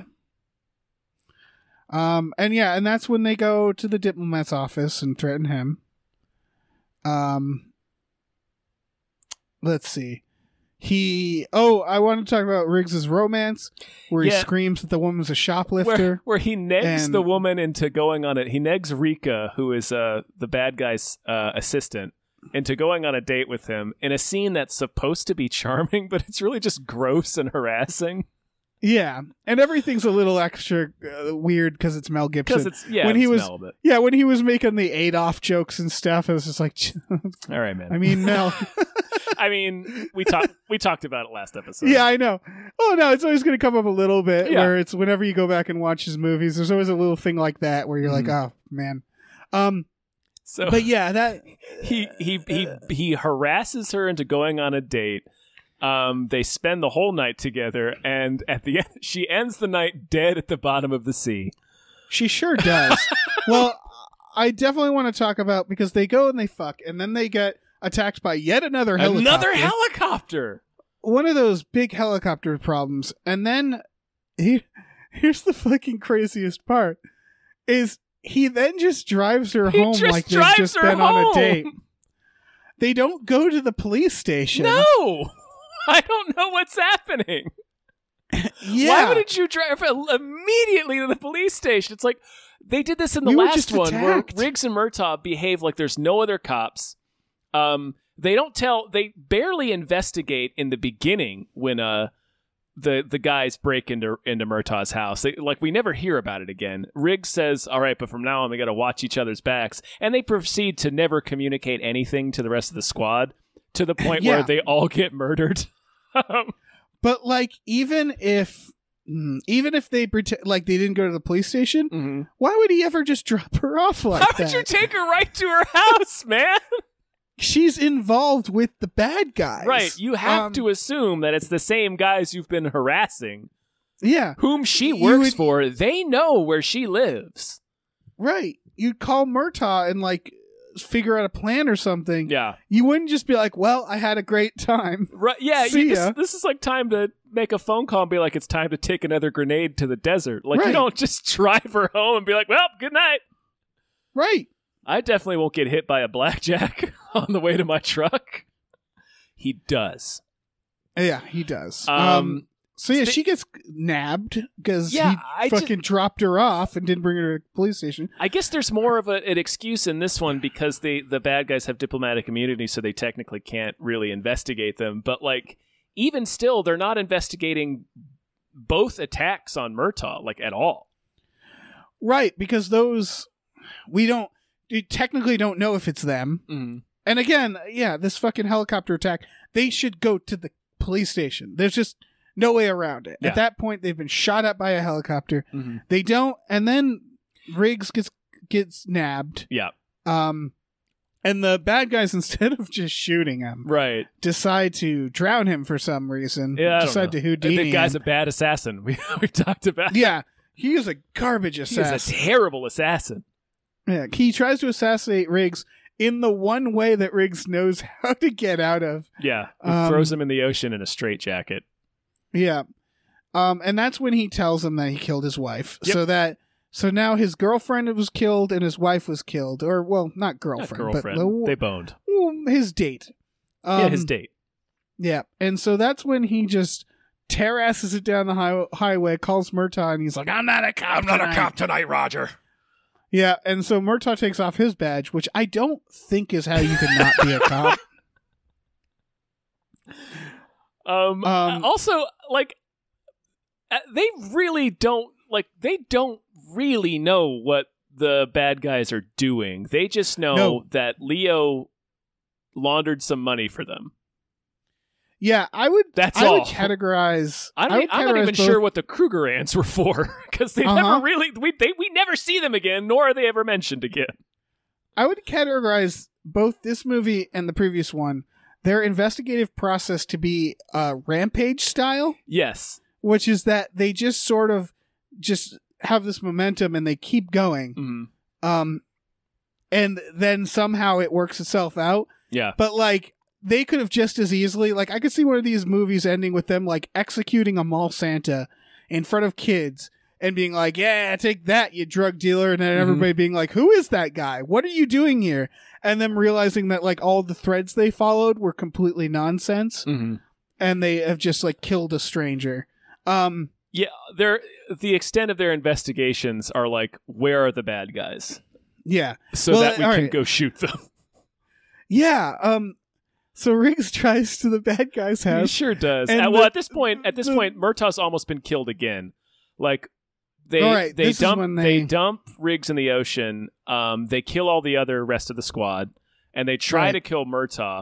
Yeah. And that's when they go to the diplomat's office and threaten him. Let's see. I want to talk about Riggs's romance, where he screams that the woman's a shoplifter. Where he negs the woman into going on it. He negs Rika, who is the bad guy's assistant, into going on a date with him in a scene that's supposed to be charming, but it's really just gross and harassing. Yeah, and everything's a little extra weird because it's Mel Gibson. Because it's when he was making the Adolf jokes and stuff, it was just like, all right, man. I mean, Mel. I mean, we talked about it last episode. Yeah, I know. Oh no, it's always going to come up a little bit where it's whenever you go back and watch his movies, there's always a little thing like that where you're like, oh man. So, but yeah, that he harasses her into going on a date. They spend the whole night together, and at the end, she ends the night dead at the bottom of the sea. She sure does. Well, I definitely want to talk about, because they go and they fuck, and then they get attacked by yet another helicopter. Another helicopter! One of those big helicopter problems. And then, here's the fucking craziest part, is he then just drives her home like they've just been on a date. They don't go to the police station. No! I don't know what's happening. Yeah. Why wouldn't you drive immediately to the police station? It's like they did this in the We were last just one where attacked. Riggs and Murtaugh behave like there's no other cops. They barely investigate in the beginning when the guys break into Murtaugh's house. We never hear about it again. Riggs says, all right, but from now on we got to watch each other's backs. And they proceed to never communicate anything to the rest of the squad to the point where they all get murdered. But like, even if they pretend like they didn't go to the police station, why would he ever just drop her off like How that? would you take her right to her house, man? She's involved with the bad guys. Right. You have to assume that it's the same guys you've been harassing. Yeah. Whom she works for. They know where she lives. Right. You'd call Murtaugh and like figure out a plan or something. Yeah. You wouldn't just be like, well, I had a great time. Right. Yeah. See ya. This is like time to make a phone call and be like, it's time to take another grenade to the desert. Like, you don't just drive her home and be like, well, good night. Right. I definitely won't get hit by a blackjack on the way to my truck. He does. Yeah, he does. So yeah, she gets nabbed because he fucking dropped her off and didn't bring her to the police station. I guess there's more of an excuse in this one because the bad guys have diplomatic immunity, so they technically can't really investigate them. But like, even still, they're not investigating both attacks on Murtaugh, like, at all. Right, because those you technically don't know if it's them. Mm-hmm. And again, yeah, this fucking helicopter attack, they should go to the police station. There's just no way around it. Yeah. At that point, they've been shot at by a helicopter. Mm-hmm. They don't, and then Riggs gets nabbed. Yeah. And the bad guys, instead of just shooting him, Right. decide to drown him for some reason. Yeah, decide to Houdini the guy's him. a bad assassin. We talked about. Yeah, he is a garbage He assassin. is a terrible assassin. Yeah, he tries to assassinate Riggs in the one way that Riggs knows how to get out of. Yeah. He throws him in the ocean in a straitjacket. Yeah. And that's when he tells him that he killed his wife. Yep. So now his girlfriend was killed and his wife was killed. Or, well, not girlfriend. But They boned. His date. His date. Yeah. And so that's when he just terrasses it down the highway, calls Murtaugh, and he's like, I'm not a cop tonight, Roger. Yeah, and so Murtaugh takes off his badge, which I don't think is how you can not be a cop. Also, like, they don't really know what the bad guys are doing. They just know that Leo laundered some money for them. Yeah, I would categorize. I'm not even sure what the Kruger ants were for because they never really we never see them again, nor are they ever mentioned again. I would categorize both this movie and the previous one, their investigative process, to be Rampage style. Yes, which is that they just sort of just have this momentum and they keep going, and then somehow it works itself out. Yeah, but like. They could have just as easily, like, I could see one of these movies ending with them, like, executing a mall Santa in front of kids and being like, yeah, take that, you drug dealer. And then everybody being like, who is that guy? What are you doing here? And them realizing that, like, all the threads they followed were completely nonsense. And they have just, like, killed a stranger. Yeah, the extent of their investigations are like, where are the bad guys? Yeah. So that we can go shoot them. Yeah. So Riggs tries to the bad guy's house. He sure does. At this point, Murtaugh's almost been killed again. Like they dump Riggs in the ocean. They kill all the other rest of the squad, and they try to kill Murtaugh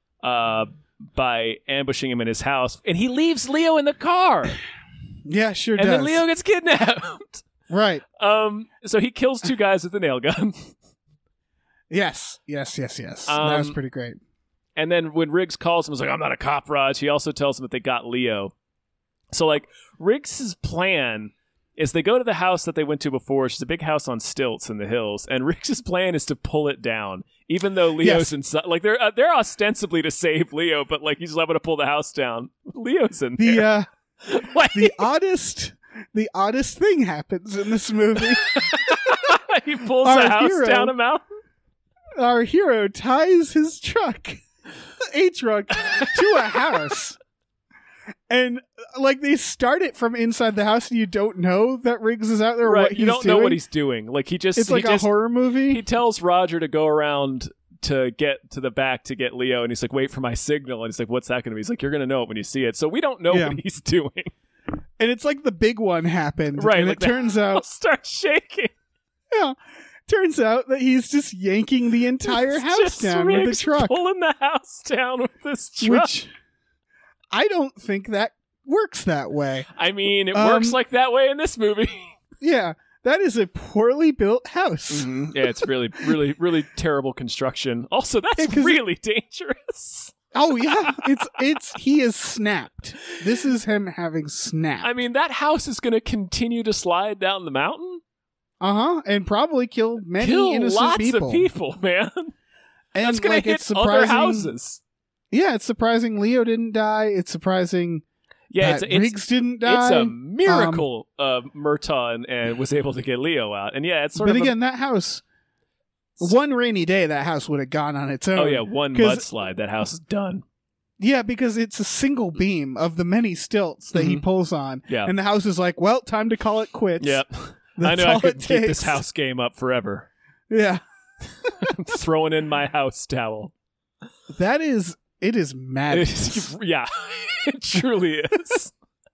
by ambushing him in his house, and he leaves Leo in the car. Yeah, sure and does. And then Leo gets kidnapped. Right. So he kills two guys with a nail gun. Yes. That was pretty great. And then when Riggs calls him, he's like, I'm not a cop, Raj. He also tells him that they got Leo. So, like, Riggs' plan is they go to the house that they went to before, which is a big house on stilts in the hills, and Riggs' plan is to pull it down, even though Leo's inside. Like, they're ostensibly to save Leo, but, like, he's just able to pull the house down. Leo's in there. The oddest thing happens in this movie. He pulls a house down a mountain. Our hero ties his truck, a truck, to a house. And like they start it from inside the house, and you don't know that Riggs is out there. Or Right, what he's you don't doing. know what he's doing. Like It's like a horror movie. He tells Roger to go around to get to the back to get Leo, and he's like, "Wait for my signal." And he's like, "What's that going to be?" He's like, "You're going to know it when you see it." So we don't know what he's doing. And it's like the big one happened, Right? And Like it turns out, start shaking. yeah, turns out that he's just yanking the entire It's house just down with Riggs the truck, pulling the house down with this truck. which I don't think that works that way. I mean, it works like that way in this movie. Yeah, that is a poorly built house. Mm-hmm. Yeah, it's really, really, really terrible construction. Also, that's 'cause really dangerous. Oh yeah, it's he is snapped. This is him having snapped. I mean, that house is going to continue to slide down the mountain. And probably kill many Kill innocent lots people. of people, man. And That's going like, to it's hit other houses. Yeah, it's surprising Leo didn't die. It's surprising Yeah, that Riggs didn't die. It's a miracle Murtaugh and was able to get Leo out. And yeah, it's sort but of again, that house, one rainy day, that house would have gone on its own. Oh yeah, one 'Cause- mudslide, that house is done. Yeah, because it's a single beam of the many stilts that he pulls on. Yeah. And the house is like, well, time to call it quits. Yep. That's I know I all could it keep this takes. house game up forever. Yeah. I'm throwing in my house towel. It is madness. Yeah, it truly is.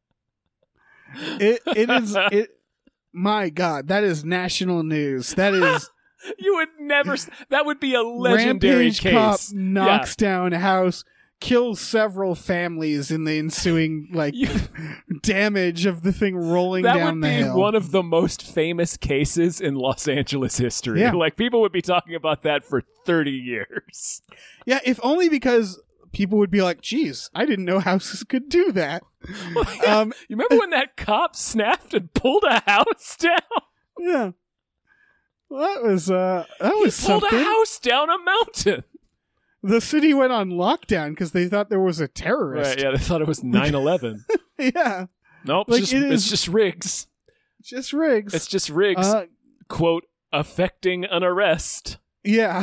It is. My God, that is national news. That is You would never. That would be a legendary Rampage case. cop knocks down a house, kills several families in the ensuing damage of the thing rolling That down would the be hill. one of the most famous cases in Los Angeles history. Yeah. Like people would be talking about that for 30 years. Yeah, if only because people would be like, "Geez, I didn't know houses could do that." You remember when that cop snapped and pulled a house down? Yeah. Well, that was Pulled something. a house down a mountain. The city went on lockdown because they thought there was a terrorist. Right, yeah, they thought it was 9/11. Yeah, Nope, Like, it's just Riggs. just Riggs. It's just Riggs, quote, affecting an arrest. Yeah.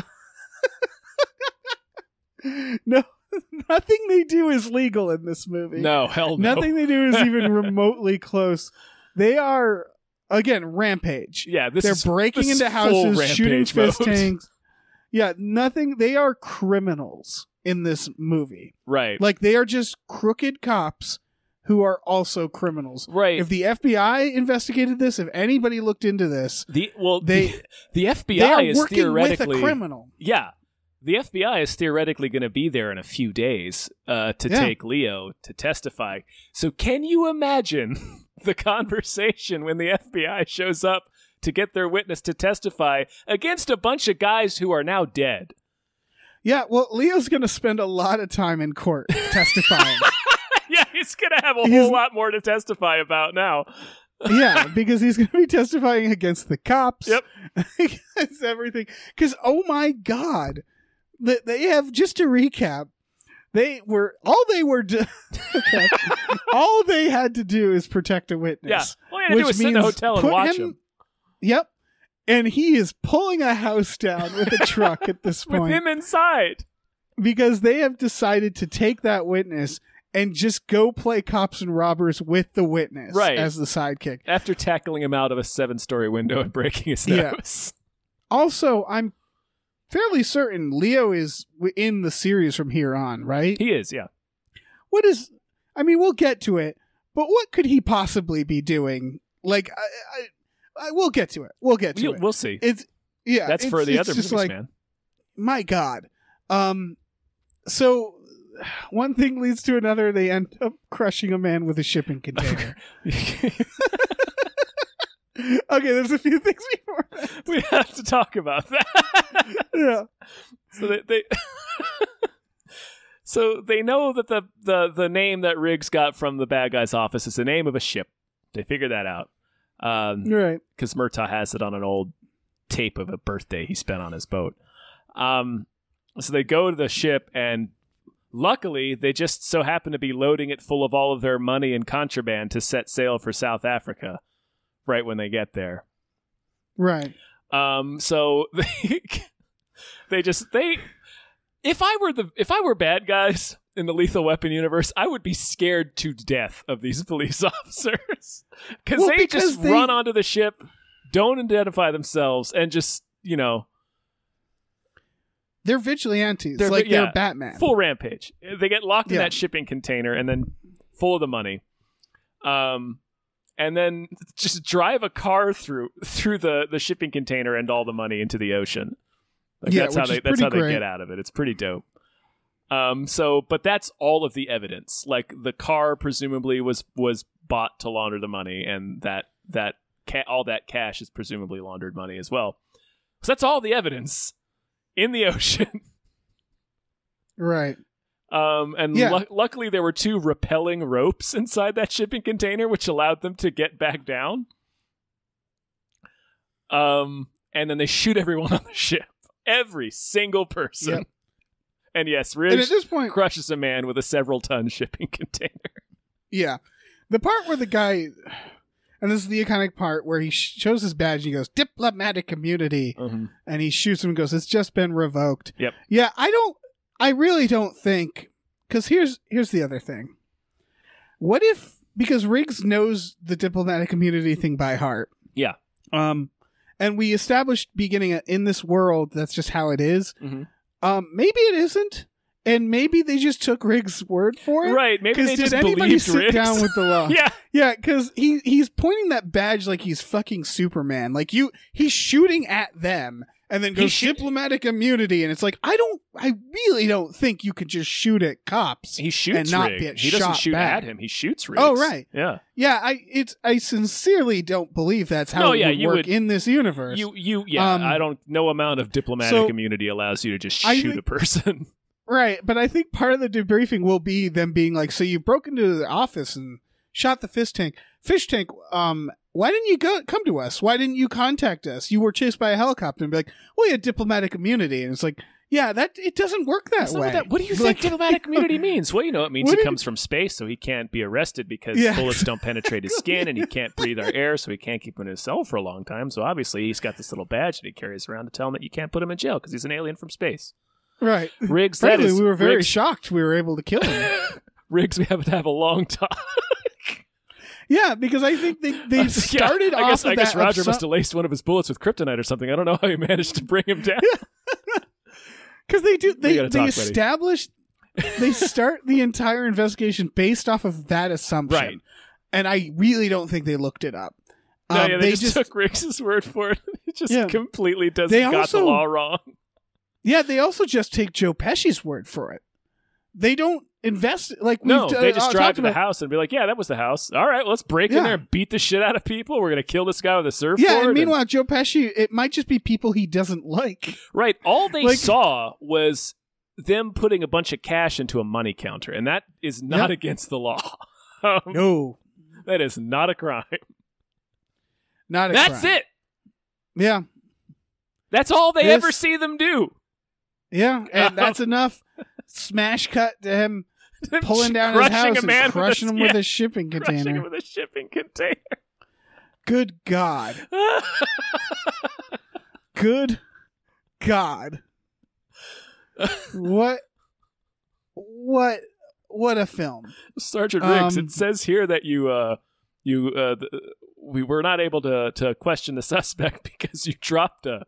No, nothing they do is legal in this movie. No, hell no. Nothing they do is even remotely close. They are, again, rampage. Yeah, They're breaking into houses, shooting fish tanks. Yeah, nothing. They are criminals in this movie. Right. Like, they are just crooked cops who are also criminals. Right. If the FBI investigated this, if anybody looked into this, the they FBI are is working theoretically with a criminal. Yeah. The FBI is theoretically going to be there in a few days to take Leo to testify. So can you imagine the conversation when the FBI shows up to get their witness to testify against a bunch of guys who are now dead? Yeah, well, Leo's going to spend a lot of time in court testifying. Yeah, he's going to have a whole lot more to testify about now. Yeah, because he's going to be testifying against the cops. Yep. Against everything. Because, oh my God, they have, just to recap, all they had to do is protect a witness. Yeah, all you had to do was sit in a hotel and watch him. Yep. And he is pulling a house down with a truck at this point. With him inside. Because they have decided to take that witness and just go play cops and robbers with the witness as the sidekick. After tackling him out of a 7-story window and breaking his nose. Also, I'm fairly certain Leo is in the series from here on, right? He is, yeah. We'll get to it, but what could he possibly be doing? Like, we'll get to it. We'll see. That's for the other movies, man. My God. So one thing leads to another. They end up crushing a man with a shipping container. Okay, there's a few things before that. We have to talk about that. Yeah. So so they know that the name that Riggs got from the bad guy's office is the name of a ship. They figure that out. Right. Because Murtaugh has it on an old tape of a birthday he spent on his boat. So they go to the ship, and luckily they just so happen to be loading it full of all of their money and contraband to set sail for South Africa right when they get there. Right. So if I were bad guys, in the Lethal Weapon universe, I would be scared to death of these police officers because they just run onto the ship, don't identify themselves, and just, you know, they're vigilantes. They're Batman. Full rampage. They get locked in that shipping container and then full of the money. And then just drive a car through the shipping container and all the money into the ocean. Like, that's how they get out of it. It's pretty dope. But that's all of the evidence. Like, the car presumably was bought to launder the money, and all that cash is presumably laundered money as well. So that's all the evidence in the ocean. Right. Luckily there were 2 rappelling ropes inside that shipping container, which allowed them to get back down. And then they shoot everyone on the ship. Every single person. Yep. And yes, Riggs at this point crushes a man with a several-ton shipping container. Yeah. The part where the guy... And this is the iconic part where he shows his badge and he goes, diplomatic immunity. Mm-hmm. And he shoots him and goes, it's just been revoked. Yep. Yeah, I really don't think... Because here's the other thing. What if... Because Riggs knows the diplomatic immunity thing by heart. Yeah. And we established beginning in this world, that's just how it is. Mm-hmm. Maybe it isn't, and maybe they just took Riggs' word for it. Right? Maybe they just anybody believed sit Riggs down with the law? yeah. Because he's pointing that badge like he's fucking Superman. Like he's shooting at them, and then goes diplomatic immunity, and it's like I really don't think you could just shoot at cops. He shoots and not Riggs. get He shot doesn't shoot back. at him. He shoots Riggs. Oh right. Yeah. Yeah. I sincerely don't believe that's how it would work in this universe. No amount of diplomatic immunity allows you to just shoot a person. Right, but I think part of the debriefing will be them being like, so you broke into the office and shot the fish tank. Why didn't you come to us? Why didn't you contact us? You were chased by a helicopter. And be like, well, you had diplomatic immunity. And it's like, yeah, it doesn't work that way. What do you think diplomatic immunity means? Well, it means he comes from space, so he can't be arrested because bullets don't penetrate his skin, and he can't breathe our air, so he can't keep him in his cell for a long time. So obviously he's got this little badge that he carries around to tell him that you can't put him in jail because he's an alien from space. Right. Riggs, frankly, we were very shocked we were able to kill him. Riggs, we have to have a long talk. Yeah, because I think they started off. I guess Roger must have laced one of his bullets with kryptonite or something. I don't know how he managed to bring him down. Because they start the entire investigation based off of that assumption. Right. And I really don't think they looked it up. They just took Riggs' word for it. It just completely got the law wrong. Yeah, they also just take Joe Pesci's word for it. They don't invest they just drive to the house and be like, yeah, that was the house. All right, let's break in there and beat the shit out of people. We're gonna kill this guy with a surfboard. Yeah, and meanwhile, Joe Pesci, it might just be people he doesn't like. Right. All they saw was them putting a bunch of cash into a money counter, and that is not against the law. No, that is not a crime. That's it. Yeah, that's all they ever see them do. Yeah, and that's enough. Smash cut to him pulling down his house and crushing him with a shipping container. Crushing him with a shipping container. Good God. Good God. What a film. Sergeant Riggs, it says here that we were not able to question the suspect because you dropped a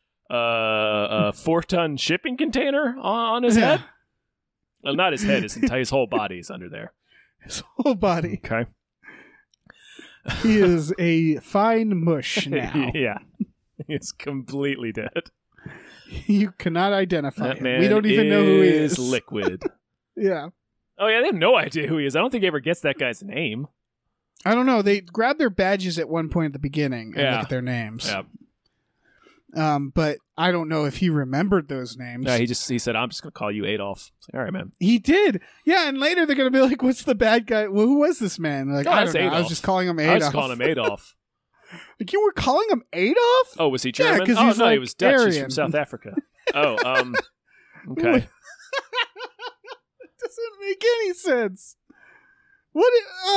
4-ton shipping container on his head. Well, not his head. His whole body is under there. His whole body. Okay. He is a fine mush now. Yeah. He's completely dead. You cannot identify that him. Man we don't even know who he is. Liquid. Yeah. Oh, yeah, they have no idea who he is. I don't think he ever gets that guy's name. I don't know. They grab their badges at one point at the beginning and look at their names. Yeah. But I don't know if he remembered those names. Yeah, he said, I'm just going to call you Adolf. All right, man. He did. Yeah, and later they're going to be like, what's the bad guy? Well, who was this man? Like, I don't know. I was just calling him Adolf. I was calling him Adolf. Like, you were calling him Adolf? Oh, was he German? Yeah, because he was Dutch. He's from South Africa. Okay. It doesn't make any sense. What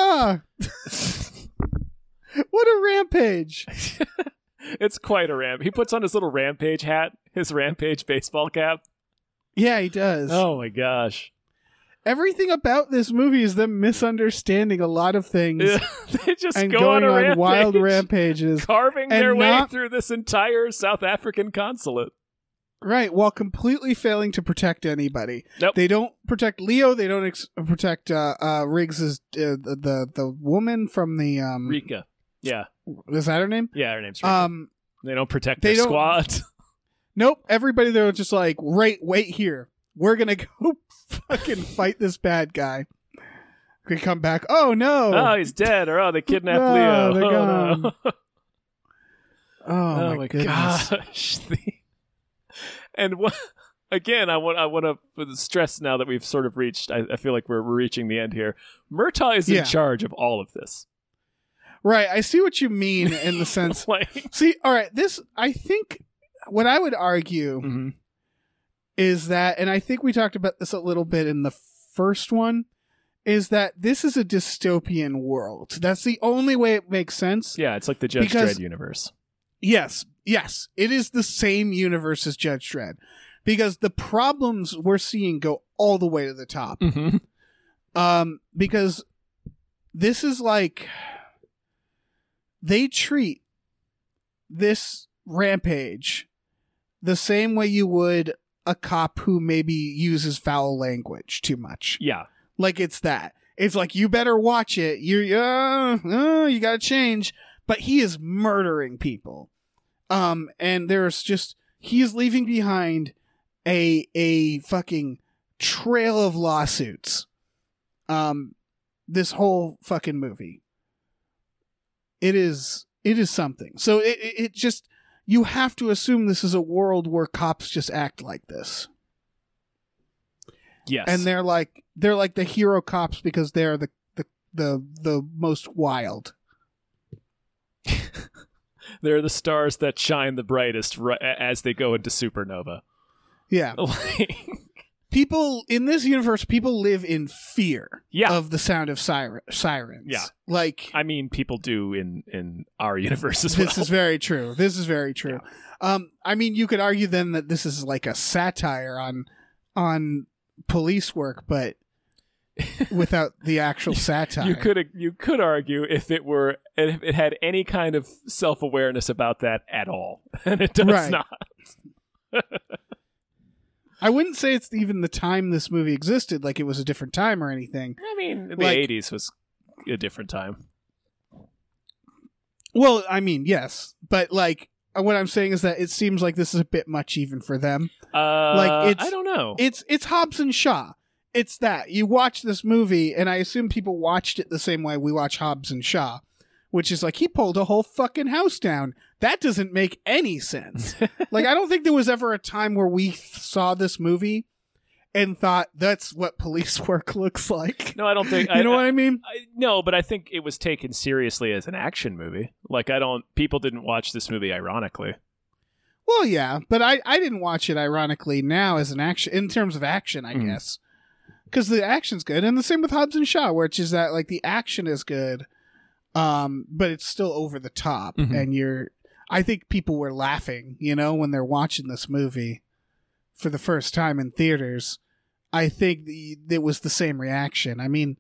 a rampage. It's quite a ramp. He puts on his little Rampage hat, his Rampage baseball cap. Yeah, he does. Oh my gosh. everything about this movie is them misunderstanding a lot of things They just and go going on a on wild rampage, rampages, carving and their way not- through this entire South African consulate. right? While completely failing to protect anybody. Nope. They don't protect Leo. They don't protect Riggs's the woman from the Rika. Yeah. Is that her name? Yeah, her name's Rika. They don't protect their they don't- squad. Nope. Everybody there was just like, wait here. We're gonna go fucking fight this bad guy. We come back. Oh no! Oh, he's dead, or they kidnapped No, Leo. they're Oh, gone. no. Oh, my goodness. gosh. And what? Again, I want to stress now that we've sort of reached. I feel like we're reaching the end here. Murtaugh is in charge of all of this. Right. I see what you mean in the sense. See, all right. This, I think, what I would argue is that, and I think we talked about this a little bit in the first one, is that this is a dystopian world. That's the only way it makes sense. Yeah, it's like the Judge Dredd universe. Yes. It is the same universe as Judge Dredd. Because the problems we're seeing go all the way to the top. Because this is like, they treat this rampage the same way you would a cop who maybe uses foul language too much. Yeah. Like it's that. It's like, you better watch it. You gotta change. But he is murdering people. And there's just, he's leaving behind a fucking trail of lawsuits. This whole fucking movie. It is something. So it just, you have to assume this is a world where cops just act like this. Yes. And they're like the hero cops because they're the most wild. They're the stars that shine the brightest as they go into supernova. Yeah. People in this universe, people live in fear of the sound of sirens. Yeah. Like, I mean, people do in our universe as well. This is very true. Yeah. I mean, you could argue then that this is like a satire on police work, but without the actual satire. You could argue if it had any kind of self-awareness about that at all, and it does not. I wouldn't say it's even the time this movie existed, like it was a different time or anything. I mean, the 80s was a different time. Well, I mean, yes, but like what I'm saying is that it seems like this is a bit much even for them. I don't know. It's Hobbs and Shaw. It's that you watch this movie, and I assume people watched it the same way we watch Hobbs and Shaw, which is like, he pulled a whole fucking house down. That doesn't make any sense. Like, I don't think there was ever a time where we saw this movie and thought that's what police work looks like. No, I don't think. You know what I mean? No, but I think it was taken seriously as an action movie. Like, people didn't watch this movie ironically. Well, yeah, but I didn't watch it ironically now as an action, in terms of action, I guess. Because the action's good. And the same with Hobbs and Shaw, which is that, like, the action is good, but it's still over the top. And I think people were laughing, when they're watching this movie for the first time in theaters. I think it was the same reaction. I mean,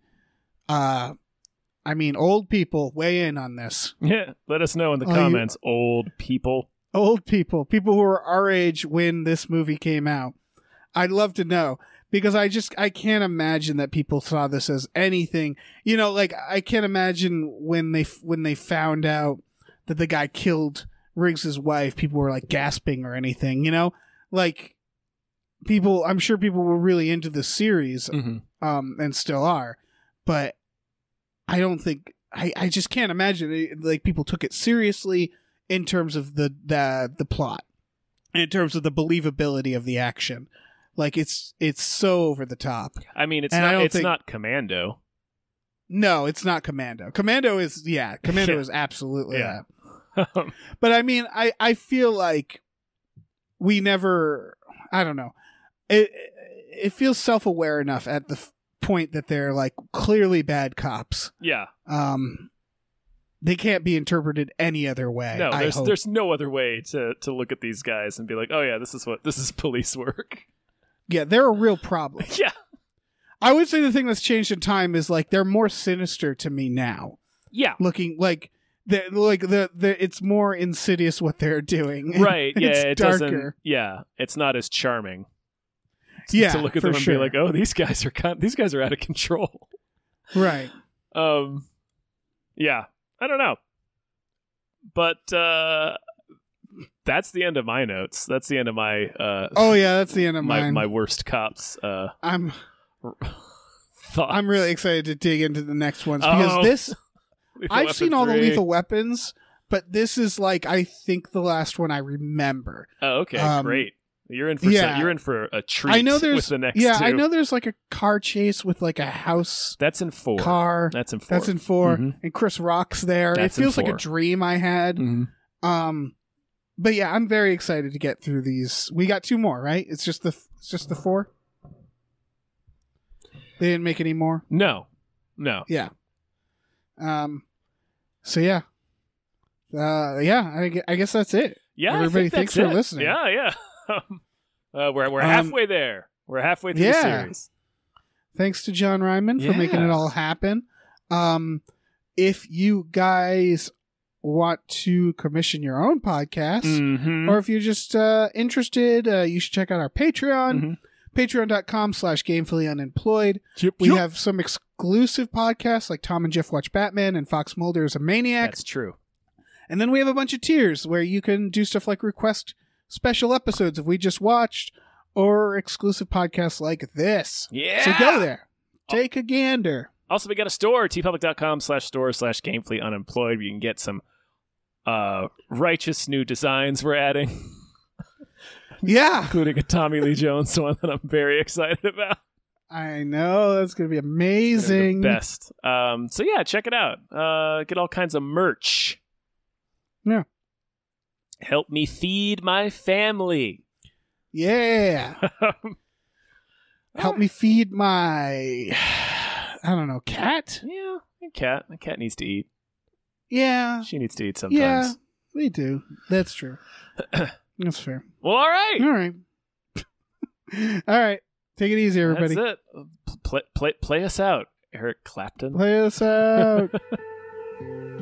old people, weigh in on this. Yeah, let us know in the comments, old people. Old people who were our age when this movie came out. I'd love to know, because I can't imagine that people saw this as anything. Like, I can't imagine when they found out that the guy killed Riggs's wife, people were like gasping or anything, like I'm sure people were really into this series, and still are, but I don't think, I just can't imagine it, like, people took it seriously in terms of the plot, in terms of the believability of the action. Like, it's so over the top. I mean, it's not Commando. No, it's not Commando. Commando is absolutely that. But I mean, I feel like we never, I don't know. It feels self-aware enough at the point that they're like clearly bad cops. Yeah. They can't be interpreted any other way. No, there's no other way to look at these guys and be like, oh yeah, this is police work. Yeah, they're a real problem. Yeah. I would say the thing that's changed in time is like they're more sinister to me now. Yeah. Looking like it's more insidious what they're doing. Right. Yeah. It's It darker. doesn't. Yeah. It's not as charming. Yeah. To look at for them and sure. be like, oh, these guys are out of control. Right. Yeah. I don't know. But that's the end of my notes. That's the end of my Oh yeah, that's the end of my mine. my worst cops I'm thoughts. I'm really excited to dig into the next ones because this Lethal I've Weapon seen all the 3. Lethal Weapons, but this is like I think the last one I remember. Oh, okay, great. You're in for you're in for a treat. I know there's with the next two. I know there's like a car chase with like a house That's in 4. car. That's in 4. That's in 4, Mhm. and Chris Rock's there. That's it in feels like 4. a dream I had. Mhm. But yeah, I'm very excited to get through these. We got 2 more, right? It's just the 4. They didn't make any more. No. Yeah. So yeah. I guess that's it. Yeah, Everybody, I think thanks that's for it. listening. Yeah. We're halfway there. We're halfway through the series. Thanks to John Ryman for making it Yeah. all happen. If you guys want to commission your own podcast, Mhm. or if you're just interested, you should check out our Patreon. Mhm. Patreon.com/gamefullyunemployed. Yep, We yep. have some exclusive podcasts like Tom and Jeff Watch Batman and Fox Mulder is a Maniac. That's true. And then we have a bunch of tiers where you can do stuff like request special episodes of We Just Watched or exclusive podcasts like this. Yeah. So go there. Take a gander. Also, we got a store, tpublic.com/store/gamefullyunemployed, where you can get some righteous new designs we're adding, Yeah. including a Tommy Lee Jones one that I'm very excited about. I know. That's going to be amazing. The best. So yeah, check it out. Get all kinds of merch. Yeah. Help me feed my family. Yeah. Help me feed my, I don't know, cat? Yeah, a cat. A cat needs to eat. Yeah. She needs to eat sometimes. Yeah, we do. That's true. That's fair. Well, all right. All right. All right. Take it easy, everybody. That's it. Play us out, Eric Clapton. Play us out.